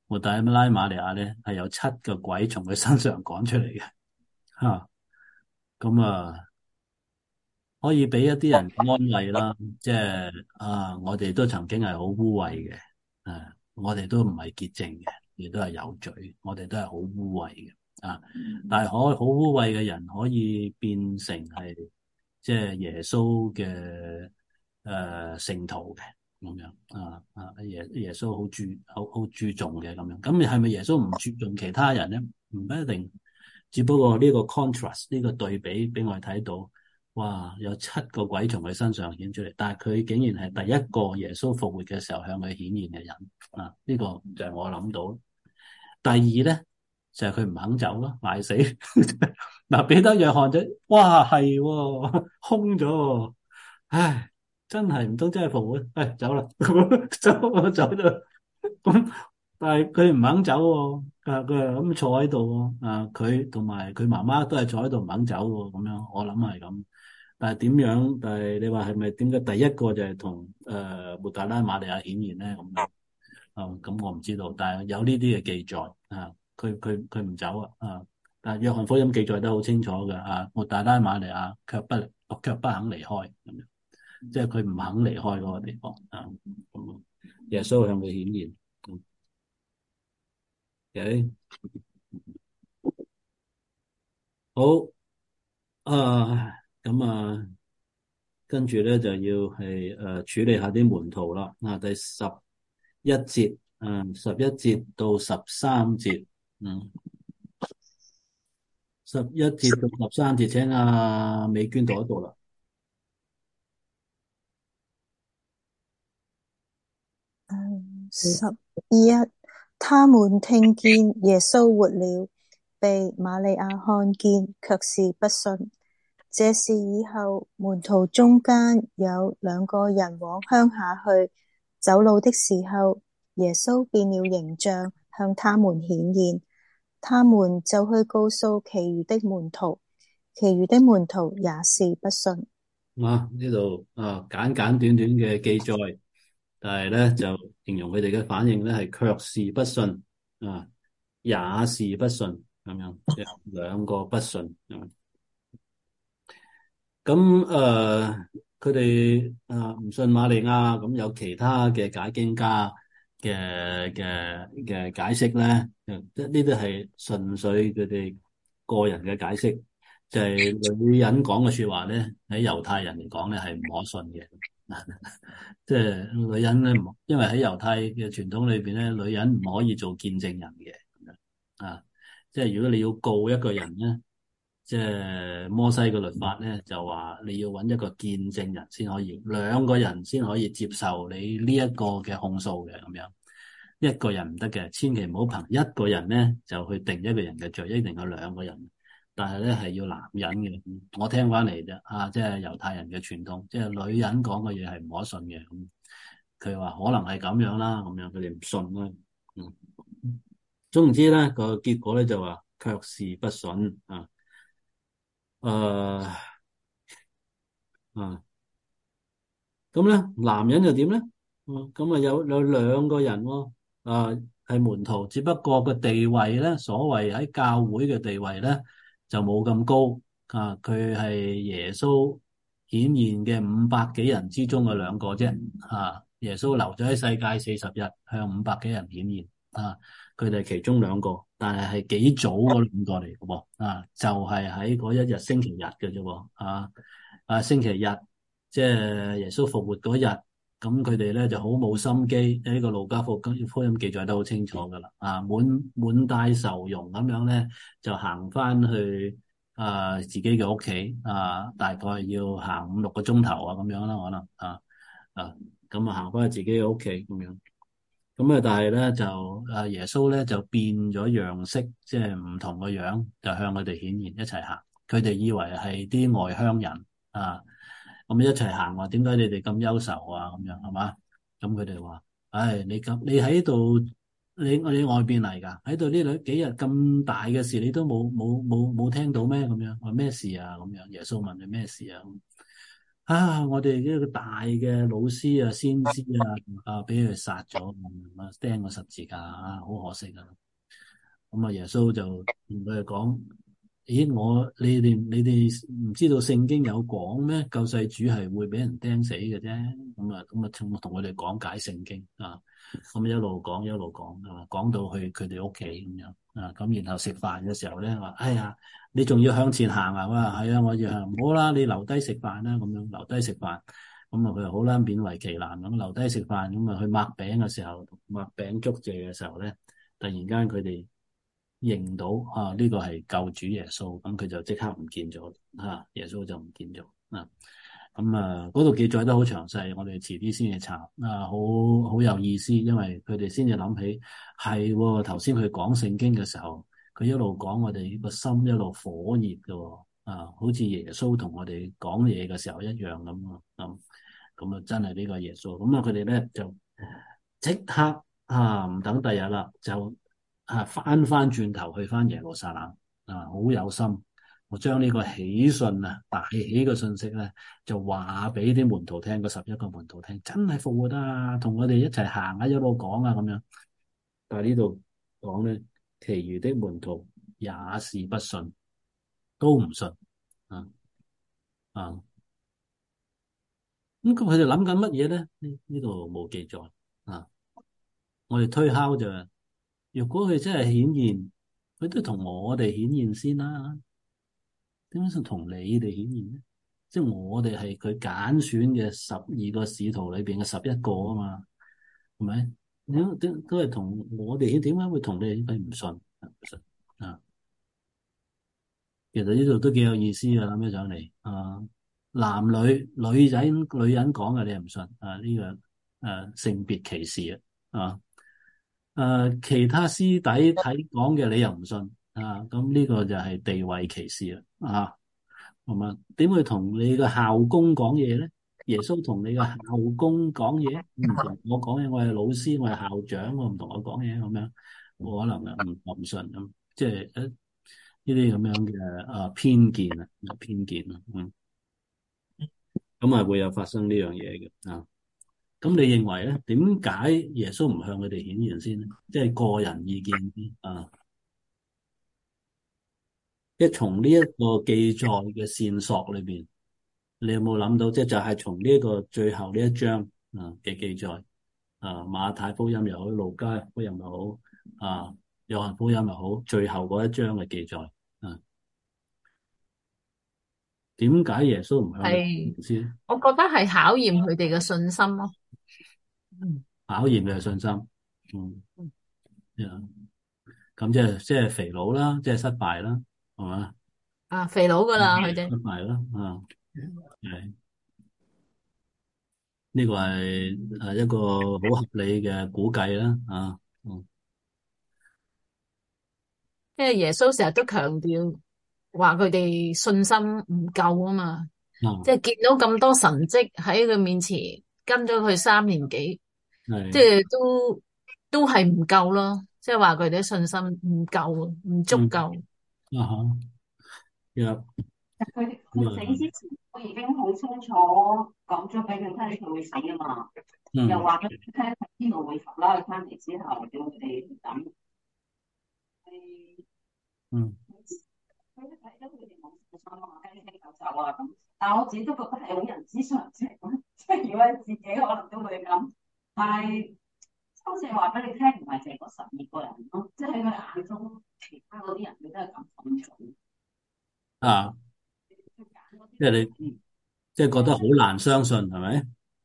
抹大拉瑪利亞咧係有七個鬼從佢身上趕出嚟嘅，吓咁啊，可以俾一啲人安慰啦，即係啊，我哋都曾經係好污穢嘅，啊，我哋都唔係潔淨嘅，亦都係有罪，我哋都係好污穢嘅，啊，但係可好污穢嘅人可以變成係即係耶穌嘅誒聖徒嘅咁樣，啊啊耶耶穌好注好好注重嘅咁樣，咁你係咪耶穌唔注重其他人咧？唔一定，只不過呢個 contrast 呢個對比俾我哋睇到。哇！有七個鬼從佢身上顯出嚟，但係佢竟然係第一個耶穌復活嘅時候向佢顯現嘅人啊！呢、這個就係我諗到。第二咧就係佢唔肯走咯，賴死。嗱，彼得、約翰就哇係、哦、空咗喎，唉，真係唔通真係復活？唉，走啦，走走咗。咁但係佢唔肯走喎，啊佢係咁坐喺度喎，啊佢同埋佢媽媽都係坐喺度唔肯走喎，咁樣我諗係咁。但係點樣？但係你話係咪點解第一個就係同誒抹大拉瑪利亞顯現咧？咁啊咁我唔知道，但係有呢啲嘅記載啊，佢佢佢唔走啊，啊！但係約翰福音記載得好清楚嘅啊，抹大拉瑪利亞卻不卻不肯離開咁樣，即係佢唔肯離開嗰個地方啊。咁耶穌向佢顯現。Okay. 好啊，咁啊，跟住咧就要係誒、呃、處理下啲門徒啦。啊，第十一節，啊，十一節到十三節，嗯，十一節到十三節，請阿美娟讀一讀啦。 十一，他們聽見耶穌活了，被瑪利亞看見，卻是不信。這事以後，門徒中間有兩個人往鄉下去，走路的時候，耶穌變了形象，向他們顯現，他們就去告訴其餘的門徒，其餘的門徒也是不信。 啊，呢度啊簡簡短短嘅記載，但係咧就形容佢哋嘅反應咧係卻是不信啊，也是不信咁樣，即係兩個不信咁。咁誒，佢哋誒唔信瑪利亞，咁有其他嘅解經家嘅嘅嘅解釋咧，即係呢啲係純粹佢哋個人嘅解釋，就係、是、女人講嘅說話咧，喺猶太人嚟講咧係唔可信嘅。即係女人咧，唔因為喺猶太嘅傳統裏邊咧，女人唔可以做見證人嘅。啊，即係如果你要告一個人咧。即係摩西嘅律法咧，就話你要揾一個見證人先可以，兩個人先可以接受你呢一個嘅控訴嘅咁樣，一個人唔得嘅，千祈唔好憑一個人咧就去定一個人嘅罪，一定有兩個人，但係咧係要男人嘅。我聽翻嚟啫，啊，即係猶太人嘅傳統，即係女人講嘅嘢係唔可信嘅。咁佢話可能係咁樣啦，咁樣佢哋唔信啦。嗯，總之咧個結果咧就話卻是不信啊。誒、呃，啊，咁咧，男人又點咧？嗯，咁啊有有兩個人喎，啊係門徒，只不過個地位咧，所謂喺教會嘅地位咧，就冇咁高啊。佢係耶穌顯現嘅五百幾人之中嘅兩個啫。啊，耶穌留咗喺世界四十日，向五百幾人顯現啊。佢哋係其中兩個，但係係幾早嗰兩個嚟嘅喎，啊，就係喺嗰一日星期日嘅啫喎，啊啊星期日，即係耶穌復活嗰日，咁佢哋咧就好冇心機，呢個路加福音福音記載得好清楚噶啦，啊滿滿帶愁容咁樣咧，就行翻去啊自己嘅屋企，啊大概要行五六個鐘頭啊咁樣啦，可能啊啊咁啊行翻去自己嘅屋企咁樣。咁啊，但係咧就啊耶穌咧就變咗樣式，即係唔同個樣，就向佢哋顯現一齊行。佢哋以為係啲外鄉人啊，咁一齊行話，點解你哋咁憂愁啊？咁樣係嘛？咁佢哋話：唉，你咁你喺度，你你外邊嚟噶，喺度呢兩幾日咁大嘅事，你都冇冇冇冇聽到咩？咁樣話咩事啊？咁樣耶穌問你咩事啊？ 啊，我哋呢個大嘅老師啊、先知啊，啊，俾佢殺咗，啊釘個十字架啊，好可惜啊！咁啊，耶穌就同佢哋講：咦，我你哋你哋唔知道聖經有講咩？救世主係會俾人釘死嘅啫。咁啊，咁啊，同同佢哋講解聖經啊。咁一路講一路講啊，講到去佢哋屋企咁樣啊。咁然後食飯嘅時候咧，話：哎呀，你仲要向前行啊？哇，係啊，我要行。唔好啦，你留低食飯啦。咁樣留低食飯。咁啊，佢又好啦，勉為其難咁留低食飯。咁啊，去擘餅嘅時候，擘餅祝謝嘅時候咧，突然間佢哋認到啊呢個係救主耶穌，咁佢就即刻唔見咗，啊耶穌就唔見咗啊。咁啊嗰度記載得好詳細，我哋遲啲先去查啊，好好有意思，因為佢哋先至諗起係頭先佢講聖經嘅時候，佢一路講我哋個心一路火熱嘅啊，好似耶穌同我哋講嘢嘅時候一樣咁啊。咁咁啊真係呢個耶穌，咁啊佢哋咧就即刻啊唔等第日啦，就啊翻翻轉頭去翻耶路撒冷啊，好有心。我將呢個喜訊啊，大喜嘅信息咧，就話俾啲門徒聽，個十一個門徒聽，真係復活啊，同我哋一齊行啊，一路講啊咁樣。但係呢度講咧，其餘的門徒也是不信，都唔信啊啊。咁佢哋諗緊乜嘢咧？呢呢度冇記載啊。我哋推敲就係，如果佢真係顯現，佢都同我哋顯現先啦。點解同你哋顯現咧？即係我哋係佢揀選嘅十二個使徒裏邊嘅十一個啊嘛，係咪？點點都係同我哋顯，點解會同你哋佢唔信？唔信啊！其實呢度都幾有意思啊，諗起上嚟啊，男女女仔女人講嘅你又唔信啊？呢、這個誒、啊、性別歧視啊！誒、啊，其他師弟睇講嘅你又唔信啊？咁呢個就係地位歧視啊！係嘛？點會同你嘅校工講嘢咧？耶穌同你嘅校工講嘢，唔同我講嘢。我係老師，我係校長，我唔同我講嘢咁樣，冇可能嘅，唔我唔信咁，即係誒呢啲咁樣嘅啊偏見啊，偏見啊，嗯，咁啊會有發生呢樣嘢嘅啊。咁你認為咧？點解耶穌唔向佢哋顯現先咧？即係個人意見啊。即係從呢一個記載嘅線索裏邊，你有冇諗到？即係就係從呢一個最後呢一章啊嘅記載啊，馬太福音又好，路加福音又好，啊，約翰福音又好，最後嗰一章嘅記載啊，點解耶穌唔向佢哋先？ 我覺得係考驗佢哋嘅信心咯。 考驗佢嘅信心，嗯，咁即係即係肥佬啦，即係失敗啦，係嘛？ 啊，肥佬噶啦，佢哋失敗啦，啊，係呢個係誒一個好合理嘅估計啦，啊，嗯， 因為耶穌成日都強調話佢哋信心唔夠啊嘛， 啊， 即係見到咁多神蹟喺佢面前，跟咗佢三年幾， 係， 即係都都係唔夠咯，即係話佢哋信心唔夠，唔足夠。 嗯，啊哈，呀， 佢佢死之前，我已經好清楚講咗俾佢聽，佢會死啊嘛。 嗯， 又話俾佢聽喺邊度會伏啦，佢翻嚟之後叫佢哋等。 嗯， 佢都睇得佢哋冇信心啊嘛，雞飛狗走啊咁。但係我自己都覺得係好人之常情，即係如果係自己可能都會咁。但係好似話俾你聽，唔係淨係嗰十二個人咯，即係喺佢眼中，其他嗰啲人佢都係咁信重。 啊，即係你即係覺得好難相信，係咪？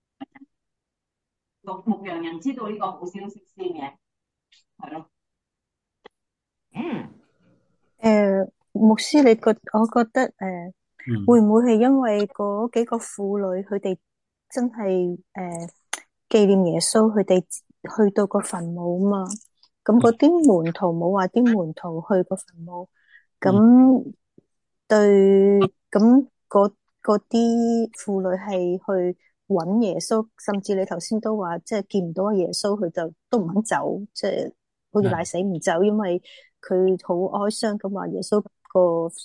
牧牧羊人知道呢個好消息先嘅，係咯。 嗯。 誒，牧師，你覺我覺得誒，呃嗯， 會唔會係因為嗰幾個婦女佢哋真係誒紀念耶穌，佢哋去到個墳墓嘛？咁嗰啲門徒冇話啲門徒去個墳墓，咁對，咁嗰嗰啲婦女係去揾耶穌，甚至你頭先都話，即係見唔到耶穌，佢就都唔肯走，即係好似賴死唔走，因為佢好哀傷咁話耶穌個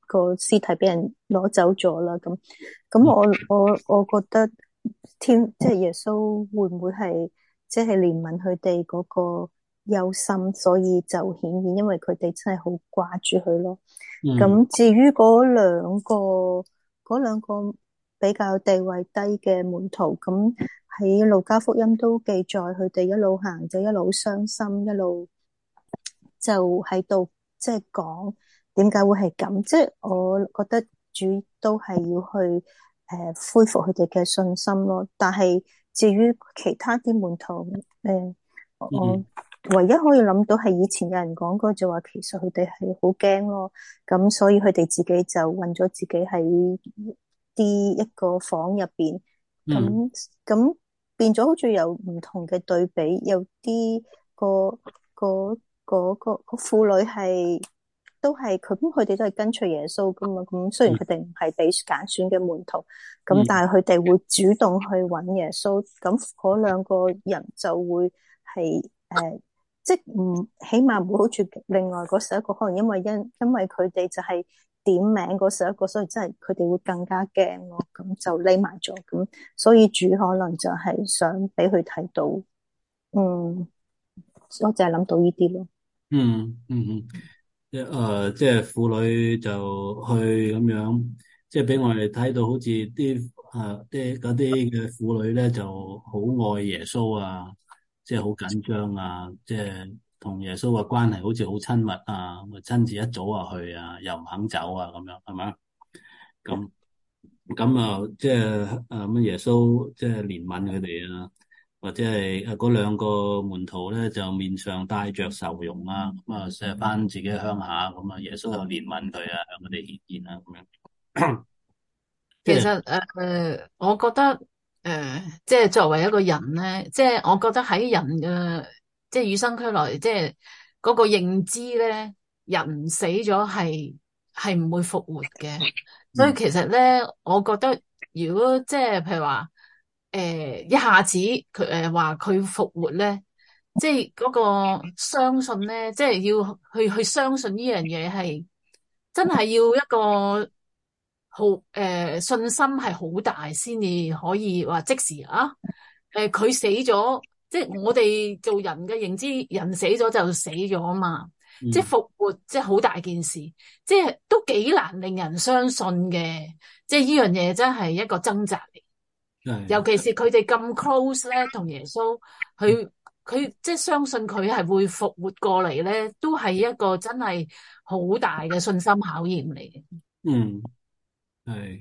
個屍體俾人攞走咗啦。咁咁我我我覺得天即係耶穌會唔會係即係憐憫佢哋嗰個憂心，所以就顯現，因為佢哋真係好掛住佢咯。咁、 嗯至於嗰兩個嗰兩個比較地位低嘅門徒，咁喺路加福音都記載佢哋一路行就一路傷心，一路就喺度即係講點解會係咁。即係我覺得主都係要去誒、呃、恢復佢哋嘅信心咯。但係至於其他啲門徒誒、呃，我嗯唯一可以諗到係以前有人講過，就話其實佢哋係好驚咯，咁所以佢哋自己就困咗自己喺啲一個房入邊， 嗯咁咁變咗好似有唔同嘅對比，有啲個個個個個婦女係都係佢，咁佢哋都係跟隨耶穌噶嘛，咁雖然佢哋唔係被揀選嘅門徒，咁嗯但係佢哋會主動去揾耶穌，咁嗰兩個人就會係誒。呃即係唔起碼唔會好似另外嗰十一個，可能因為因因為佢哋就係點名嗰十一個，所以真係佢哋會更加驚咯。咁就匿埋咗，咁所以主可能就係想俾佢睇到，嗯，我就係諗到呢啲咯。 嗯嗯嗯，即係誒，即係婦女就去咁樣，即係俾我哋睇到好似啲誒啲嗰啲嘅婦女咧就好愛耶穌啊，即係好緊張啊，即係同耶穌嘅關係好似好親密啊，咁啊親自一早啊去啊，又唔肯走啊，咁樣係咪？咁咁啊，即係誒咁耶穌即係憐憫佢哋啊。或者係誒嗰兩個門徒咧，就面上帶着愁容啊，咁啊，錫翻自己鄉下，咁啊，耶穌又憐憫佢啊，向佢哋顯現啊，咁樣。即係其實誒誒、呃，我覺得誒、呃，即係作為一個人咧，即係我覺得喺人嘅即係與生俱來，即係嗰個認知咧，人死咗係係唔會復活嘅。所以其實咧，我覺得如果即係譬如話誒、呃、一下子佢誒話佢復活咧，即係嗰個相信咧，即係要去去相信呢樣嘢係真係要一個。好誒、呃，信心係好大先至可以話即時啊！誒、呃，佢死咗，即係我哋做人嘅認知，人死咗就死咗啊嘛！ 嗯、 即係復活，即係好大件事，即係都幾難令人相信嘅。即係呢樣嘢真係一個掙扎嚟， 係尤其是佢哋咁 close 咧，同耶穌，佢佢即係相信佢係會復活過嚟咧，都係一個真係好大嘅信心考驗嚟嘅。 嗯。係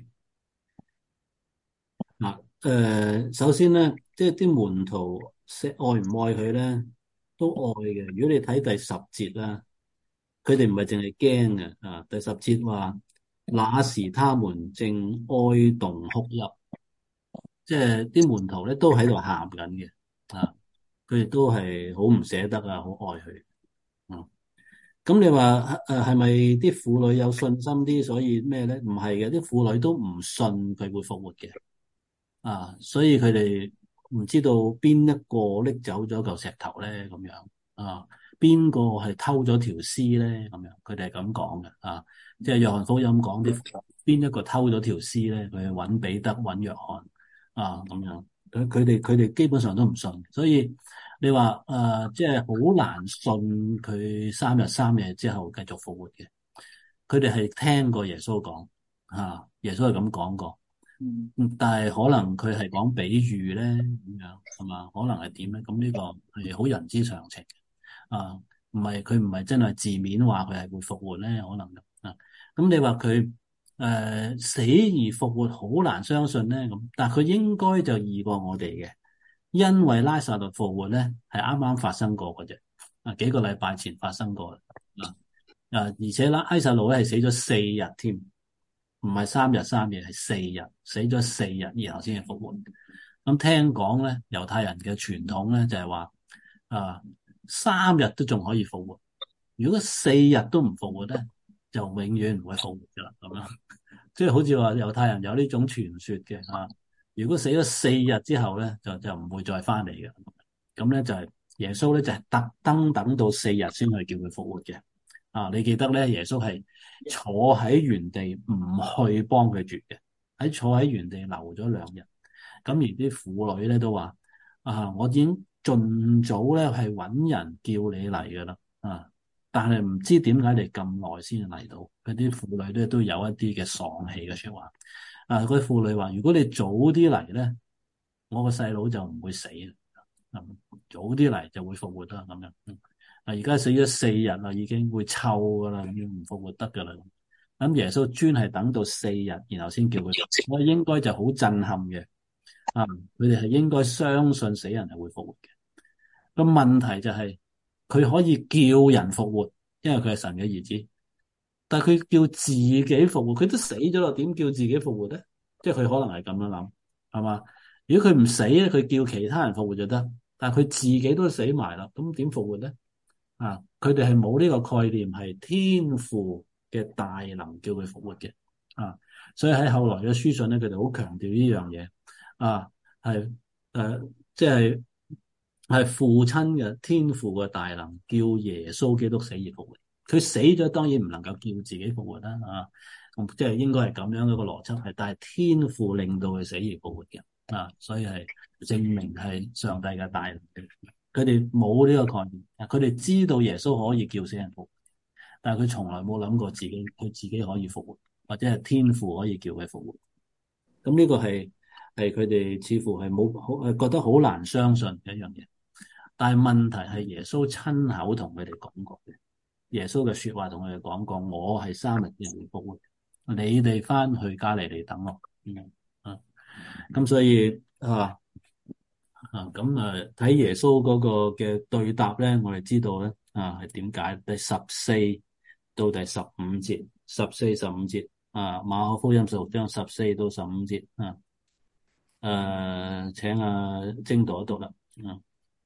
嗱，誒，首先咧，即係啲門徒錫愛唔愛佢咧，都愛嘅。如果你睇第十節啦，佢哋唔係淨係驚嘅啊。第十節話，那時他們正哀慟哭泣，即係啲門徒咧都喺度喊緊嘅啊。佢哋都係好唔捨得啊，好愛佢啊。咁你話誒係咪啲婦女有信心啲，所以咩咧？唔係嘅，啲婦女都唔信佢會復活嘅啊，所以佢哋唔知道邊一個拎走咗嚿石頭咧，咁樣啊，邊個係偷咗條屍咧？咁樣佢哋係咁講嘅啊，即係約翰福音講啲邊一個偷咗條屍咧？佢去揾彼得、揾約翰啊，咁樣佢佢哋佢哋基本上都唔信，所以。你話誒、呃，即係好難信佢三日三夜之後繼續復活嘅。佢哋係聽過耶穌講，吓、啊、耶穌係咁講過。嗯，但係可能佢係講比喻咧，咁樣係嘛？可能係點咧？咁呢個係好人之常情啊，唔係佢唔係真係字面話佢係會復活咧，可能啊。咁你話佢誒死而復活好難相信咧，咁但係佢應該就易過我哋嘅。因為拉撒路復活咧係啱啱發生過嘅啫，啊幾個禮拜前發生過啊啊，而且拉拉撒路咧係死咗四日添，唔係三日三夜，係四日，死咗四日然後先至復活。咁聽講咧，猶太人嘅傳統咧就係話啊三日都仲可以復活，如果四日都唔復活咧，就永遠唔會復活噶啦，咁樣即係好似話猶太人有呢種傳說嘅啊。如果死咗四日之後咧，就就唔會再翻嚟嘅。咁咧就係、是、耶穌咧就係、是、特登等到四日先去叫佢復活嘅。啊，你記得咧，耶穌係坐喺原地唔去幫佢絕嘅，喺坐喺原地留咗兩日。咁而啲婦女咧都話：啊，我已經盡早咧係揾人叫你嚟噶啦，啊，但係唔知點解你咁耐先嚟到。嗰啲婦女咧都有一啲嘅喪氣嘅說話。啊，嗰啲婦女話：如果你早啲嚟咧，我個細佬就唔會死啦，早啲嚟就會復活啦咁樣。啊，而家死咗四日啦，已經會臭噶啦，咁樣唔復活得噶啦。咁耶穌專係等到四日，然後先叫佢，我應該就好震撼嘅。啊，佢哋係應該相信死人係會復活嘅。個問題就係、是、佢可以叫人復活，因為佢係神嘅兒子。但係佢叫自己復活，佢都死咗啦，點叫自己復活咧？即係佢可能係咁樣諗，係嘛？如果佢唔死咧，佢叫其他人復活就得。但係佢自己都死埋啦，咁點復活咧？啊，佢哋係冇呢個概念，係天父嘅大能叫佢復活嘅。啊，所以喺後來嘅書信咧，佢哋好強調呢樣嘢。啊，係誒、呃，即係係父親嘅天父嘅大能，叫耶穌基督死而復活。佢死咗，當然唔能夠叫自己復活啦。啊，即係應該係咁樣一個邏輯，係但係天父令到佢死而復活嘅。啊，所以係證明係上帝嘅大能。佢哋冇呢個概念，佢哋知道耶穌可以叫死人復活，但係佢從來冇諗過自己佢自己可以復活，或者係天父可以叫佢復活。咁呢個係係佢哋似乎係冇好係覺得好難相信嘅一樣嘢。但係問題係耶穌親口同佢哋講過嘅，耶穌嘅說話同佢哋講過，我係三日之後復活，你哋翻去加利利等我。嗯啊，咁所以啊。啊，咁啊，睇耶穌嗰個嘅對答咧，我哋知道咧，啊係點解？第十四到第十五節，十四十五節，啊馬可福音十六章十四到十五節，啊，誒、啊，請阿晶讀一讀啦，啊，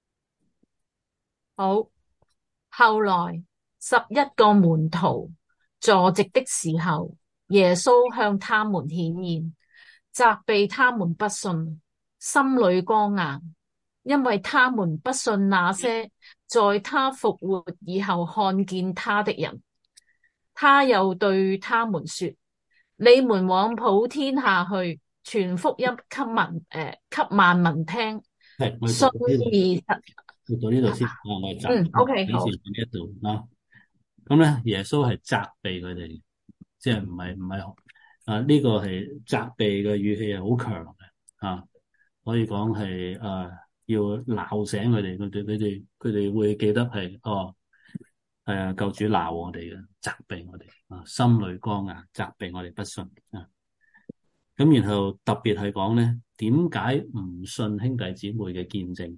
好，後來十一個門徒坐席的時候，耶穌向他們顯現，責備他們不信，心裏剛硬，因為他們不信那些在他復活以後看見他的人。他又對他們說：你們往普天下去，傳福音給民誒、呃、給萬民聽。 係，我信讀呢度，到呢度先，啊，我係嗯，OK，好。 呢一度啊，咁咧，耶穌係責備佢哋，即係唔係唔係啊？呢、這個係責備嘅語氣係好強嘅，啊，可以講係誒要鬧醒佢哋，佢哋佢哋佢哋會記得係哦。係啊，救主鬧我哋嘅，責備我哋啊，心裏剛硬，責備我哋不信啊。咁然後特別係講咧，點解唔信兄弟姊妹嘅見證？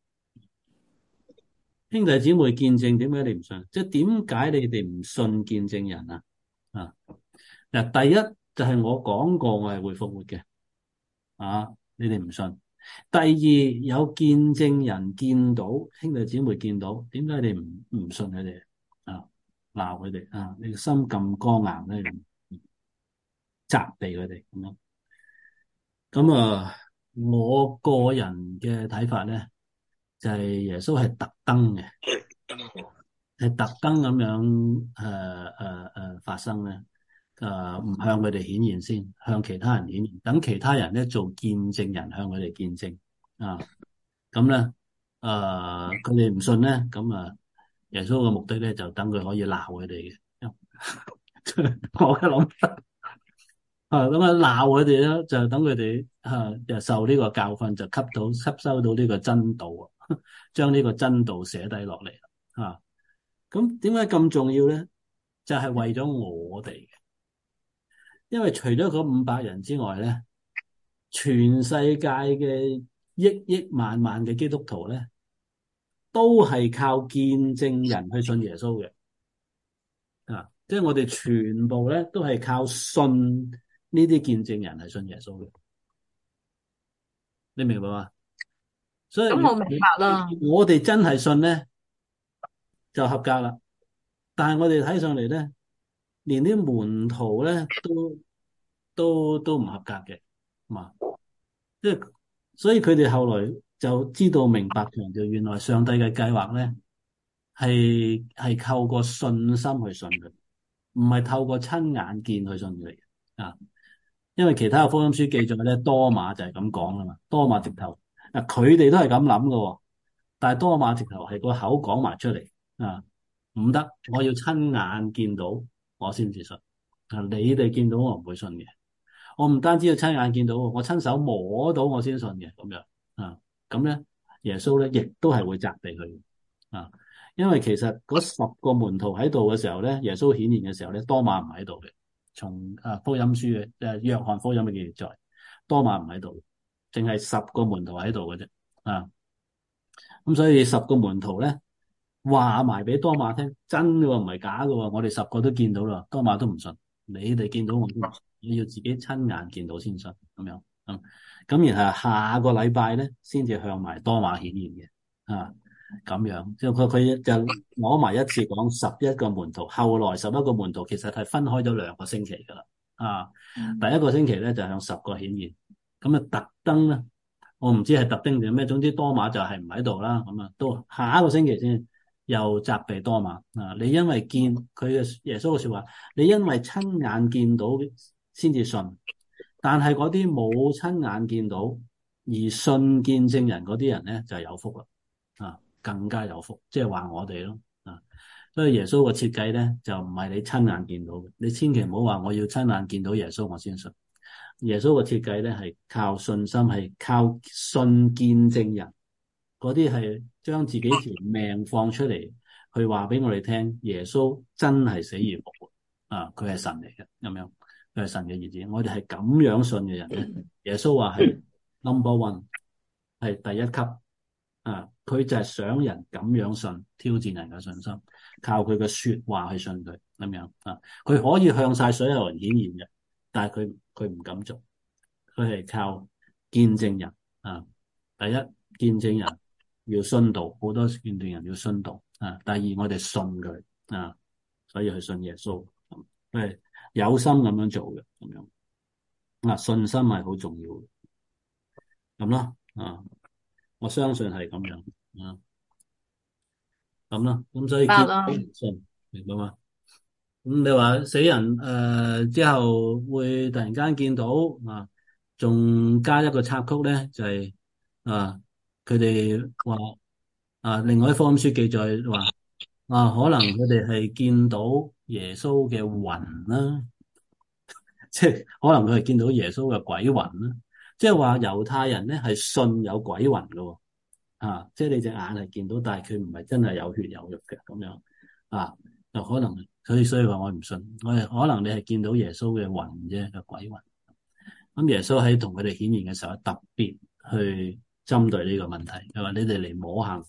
兄弟姊妹見證，點解你唔信？即係點解你哋唔信見證人啊？啊，嗱，第一就係、是、我講過我係會復活嘅，啊，你哋唔信。第二，有見證人見到兄弟姊妹見到，點解你唔唔信佢哋？啊，鬧佢哋啊！你個心咁剛硬咧，責備佢哋咁樣。咁啊，我個人嘅睇法咧，就係、是、耶穌係特登嘅，係特登咁樣誒誒誒發生咧。誒、呃，唔向佢哋顯現先，向其他人顯現，等其他人咧做見證人，向佢哋見證啊。咁咧，誒、呃，佢哋唔信咧，咁啊。耶穌嘅目的咧，就等佢可以鬧佢哋嘅。我嘅諗法啊，咁啊鬧佢哋咧，就等佢哋啊，就受呢個教訓，就吸到吸收到呢個真道，將呢個真道寫低落嚟啊。咁點解咁重要咧？就係、是、為咗我哋嘅，因為除咗嗰五百人之外咧，全世界嘅億億萬萬嘅基督徒咧，都係靠見證人去信耶穌嘅，啊，即係我哋全部咧都係靠信呢啲見證人係信耶穌嘅，你明白嘛？所以咁我明白啦。 我哋真係信咧就合格啦，但係我哋睇上嚟咧，連啲門徒咧都都都唔合格嘅，嘛，即係所以佢哋後來就知道明白強調，原來上帝嘅計劃咧係係透過信心去信佢， 唔係透過親眼見去信佢嘅啊。因為其他嘅福音書記載咧，多馬就係咁講啦嘛。多馬直頭啊，佢哋都係咁諗噶，但係多馬直頭係個口講埋出嚟啊，唔得，我要親眼見到我先至信啊。你哋見到我唔會信嘅，我唔單止要親眼見到，我親手摸到我先信嘅咁樣啊。咁咧，耶穌咧亦都係會責備佢啊，因為其實嗰十個門徒喺度嘅時候咧，耶穌顯現嘅時候咧，多馬唔喺度嘅。從啊福音書嘅誒約翰福音嘅記載，多馬唔喺度，淨係十個門徒喺度嘅啫啊。咁所以十個門徒咧話埋俾多馬聽，真嘅喎，唔係假嘅喎，我哋十個都見到啦，多馬都唔信，你哋見到我都唔信，你要自己親眼見到先信咁樣。咁咁然後下個禮拜咧先至向埋多馬顯現嘅啊。咁樣，即係佢佢就攞埋一次講十一個門徒，後來十一個門徒其實係分開咗兩個星期噶啦。啊，第一個星期咧就向十個顯現，咁啊特登咧，我唔知係特登定咩，總之多馬就係唔喺度啦。咁啊，到下一個星期先又責備多馬啊，你因為見佢嘅耶穌嘅說話，你因為親眼見到先至信，但係嗰啲冇親眼見到而信見證人嗰啲人咧就有福啦。啊，更加有福，即係話我哋咯啊，所以耶穌個設計咧就唔係你親眼見到嘅，你千祈唔好話我要親眼見到耶穌我先信。耶穌個設計咧係靠信心，係靠信見證人，嗰啲係將自己條命放出嚟，去話俾我哋聽，耶穌真係死而復活啊，佢係神嚟嘅咁樣，佢係神嘅兒子。我哋係咁樣信嘅人咧，耶穌話係 number one， 係第一級。啊！佢就係想人咁樣信，挑戰人嘅信心，靠佢嘅說話去信佢咁樣啊！佢可以向晒所有人顯現嘅，但係佢佢唔敢做，佢係靠見證人啊！第一，見證人要殉道，好多見證人要殉道啊！第二，我哋信佢啊，所以去信耶穌，佢係有心咁樣做嘅咁樣啊！信心係好重要嘅，咁咯啊！我相信係咁樣啊，咁啦，咁所以叫人信，明白嘛？咁你話死人誒、呃、之後會突然間見到啊，仲加一個插曲咧，就係、是、啊，佢哋話啊，另外一福音書記載話啊，可能佢哋係見到耶穌嘅魂啦，即係可能佢係見到耶穌嘅鬼魂啦。即係話猶太人咧係信有鬼魂噶，啊，即係你隻眼係見到，但係佢唔係真係有血有肉嘅咁樣，啊，就可能所以所以話我唔信，我係可能你係見到耶穌嘅魂啫，個鬼魂。咁耶穌喺同佢哋顯現嘅時候，特別去針對呢個問題，佢話你哋嚟摸下，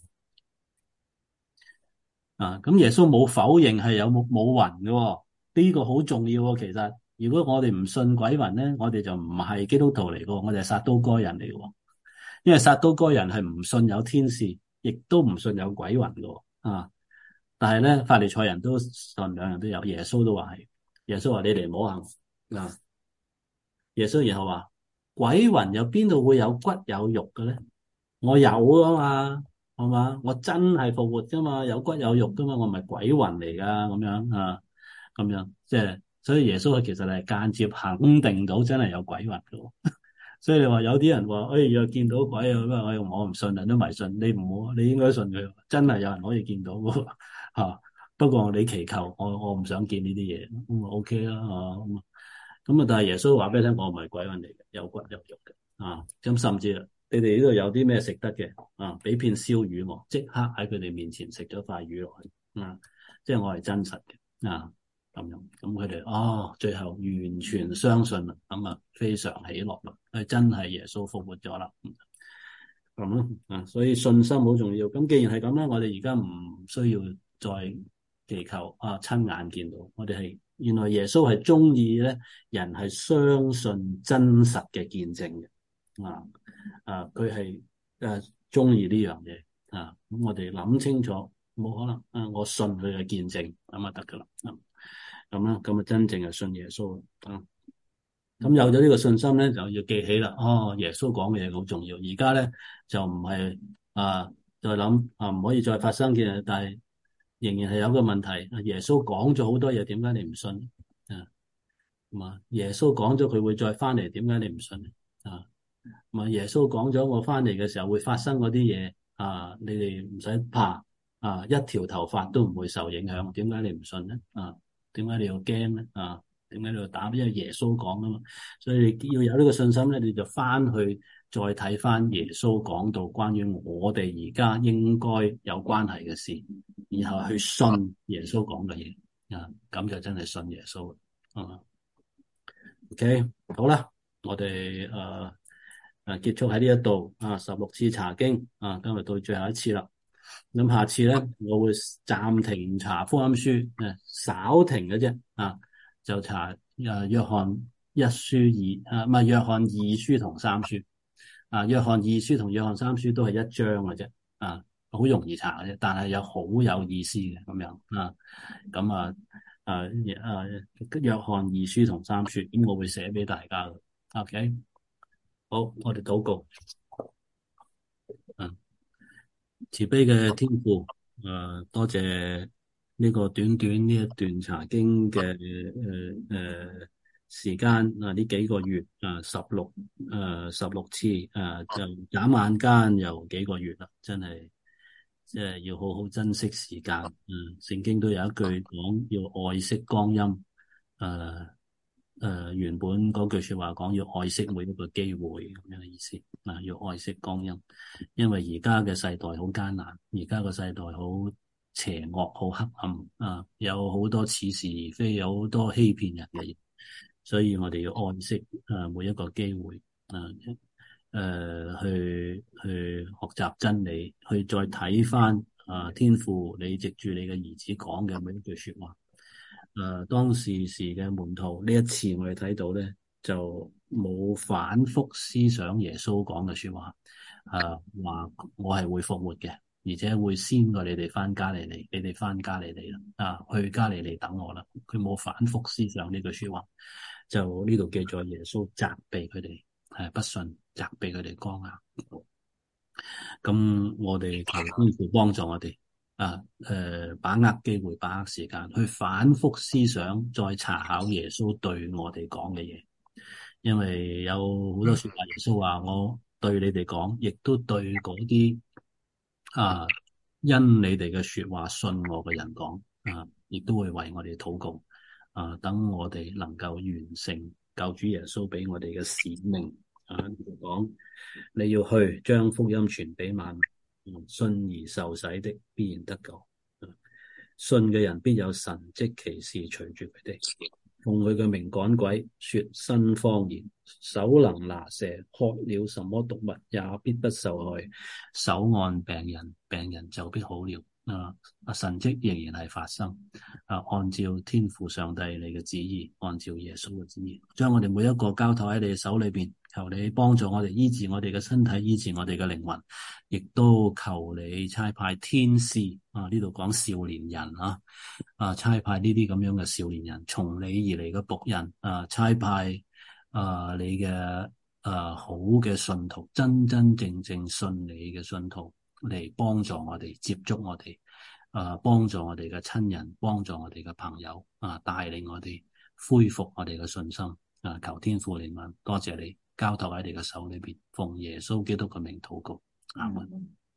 啊，咁耶穌冇否認係有冇冇魂嘅，呢個好重要喎。其實如果我哋唔信鬼魂咧，我哋就唔係基督徒嚟嘅，我哋係撒都該人嚟嘅。因為撒都該人係唔信有天使，亦都唔信有鬼魂嘅啊。但係咧，法利賽人都信，兩人都有。耶穌都話係，耶穌話你哋摸下啊。耶穌然後話鬼魂有邊度會有骨有肉嘅咧？我有啊嘛，係嘛？我真係復活噶嘛，有骨有肉噶嘛，我唔係鬼魂嚟噶咁樣啊，咁樣即係，所以耶穌其實係間接肯定到真係有鬼魂嘅。所以你話有啲人話，哎呀見到鬼啊，咁啊我唔信，人都迷信，你唔好，你應該信佢，真係有人可以見到嘅吓、啊。不過你祈求，我我唔想見呢啲嘢，咁啊 OK 啦，咁啊，咁啊但係耶穌話俾你聽，我唔係鬼魂嚟嘅，有骨有肉嘅啊。咁甚至你哋呢度有啲咩食得嘅啊？俾片燒魚我，即刻喺佢哋面前食咗塊魚落去啊！即係我係真實嘅啊。咁樣，咁佢哋哦，最後完全相信啦，咁啊非常喜樂啦，係真係耶穌復活咗啦，咁咯啊，所以信心好重要。咁既然係咁咧，我哋而家唔需要再祈求啊親眼見到，我哋係原來耶穌係中意咧人係相信真實嘅見證嘅啊啊，佢係誒中意呢樣嘢啊，咁我哋諗清楚，冇可能啊，我信佢嘅見證咁啊得噶啦。咁啦，咁啊真正係信耶穌啊！咁有咗呢個信心咧，就要記起啦。哦，耶穌講嘅嘢好重要。而家咧就唔係啊，再諗啊，唔可以再發生嘅。但係仍然係有個問題。耶穌講咗好多嘢，點解你唔信啊？咁啊，耶穌講咗佢會再翻嚟，點解你唔信啊？咁啊，耶穌講咗我翻嚟嘅時候會發生嗰啲嘢啊，你哋唔使怕啊，一條頭髮都唔會受影響，點解你唔信咧？啊，點解你要驚咧？啊，點解你要打？因為耶穌講啊嘛，所以你要有呢個信心咧，你就翻去再睇翻耶穌講到關於我哋而家應該有關係嘅事，然後去信耶穌講嘅嘢啊，咁就真係信耶穌啊。OK，好啦，我哋誒。呃誒，結束喺呢一度啊，十六次查經啊，今日到最後一次啦。咁下次咧，我會暫停查福音書，誒、啊，稍停嘅啫啊，就查誒、啊、約翰一書二啊，唔係約翰二書同三書啊，約翰二書同約翰三書都係一章嘅啫啊，好容易查嘅啫，但係有好有意思嘅咁樣啊，咁啊啊誒、啊，約翰二書同三書，咁我會寫俾大家嘅。OK。好，我哋禱告。嗯，慈悲嘅天父，誒、呃，多謝呢個短短呢一段查經嘅誒誒時間啊，呢幾個月啊，十六誒十六次啊，就眨眼間又幾個月啦，真係即係要好好珍惜時間。嗯，聖經都有一句講要愛惜光陰，誒、呃。誒、呃，原本嗰句說話講要愛惜每一個機會咁樣嘅意思，嗱、呃，要愛惜光陰，因為而家嘅世代好艱難，而家個世代好邪惡、好黑暗啊、呃，有好多似是而非，有好多欺騙人嘅嘢，所以我哋要愛惜誒、呃、每一個機會，誒、呃、誒、呃、去去學習真理，去再睇翻啊天父你藉住你嘅兒子講嘅每一句說話。誒、呃，當時時嘅門徒呢一次我哋睇到咧，就冇反覆思想耶穌講嘅說話，誒、呃、話我係會復活嘅，而且會先過你哋翻加利利，你哋翻加利利啦，啊去加利利等我啦。佢冇反覆思想呢句說話，就呢度記載耶穌責備佢哋係不信，責備佢哋剛硬。咁我哋求天父幫助我哋。啊，誒、呃，把握機會，把握時間，去反覆思想，再查考耶穌對我哋講嘅嘢。因為有好多說話，耶穌話我對你哋講，亦都對嗰啲啊因你哋嘅說話信我嘅人講，啊，亦都會為我哋禱告。啊，等我哋能夠完成救主耶穌俾我哋嘅使命。啊，講你要去將福音傳俾萬民。信而受洗的必然得救，信嘅人必有神蹟奇事隨住佢哋，奉佢嘅名趕鬼，說新方言，手能拿蛇，喝了什麼毒物也必不受害，手按病人，病人就必好了。啊！啊！神蹟仍然係發生啊！按照天父上帝你嘅旨意，按照耶穌嘅旨意，將我哋每一個交託喺你嘅手裏邊，求你幫助我哋醫治我哋嘅身體，醫治我哋嘅靈魂，亦都求你差派天使啊！呢度講少年人啊，啊差派呢啲咁樣嘅少年人，從你而嚟嘅僕人啊，差派啊你嘅啊好嘅信徒，真真正正信你嘅信徒。嚟幫助我哋，接觸我哋，啊，幫助我哋嘅親人，幫助我哋嘅朋友，啊，帶領我哋恢復我哋嘅信心，啊，求天父憐憫，多謝你交託喺你嘅手裏邊，奉耶穌基督嘅名禱告，阿門。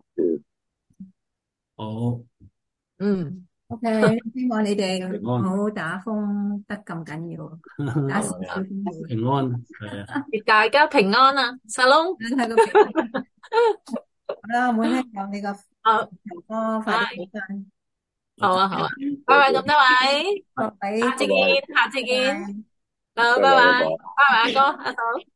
好，嗯 ，OK，希望你哋唔好打風得咁緊要，打少少風平安，係啊， 大家平安啊，沙龍。 好啦，妹咧有你個頭哥快啲起身。 好啊好啊，拜拜咁多位， 各位， 下次見，下次見，好，拜拜，拜拜阿哥阿嫂。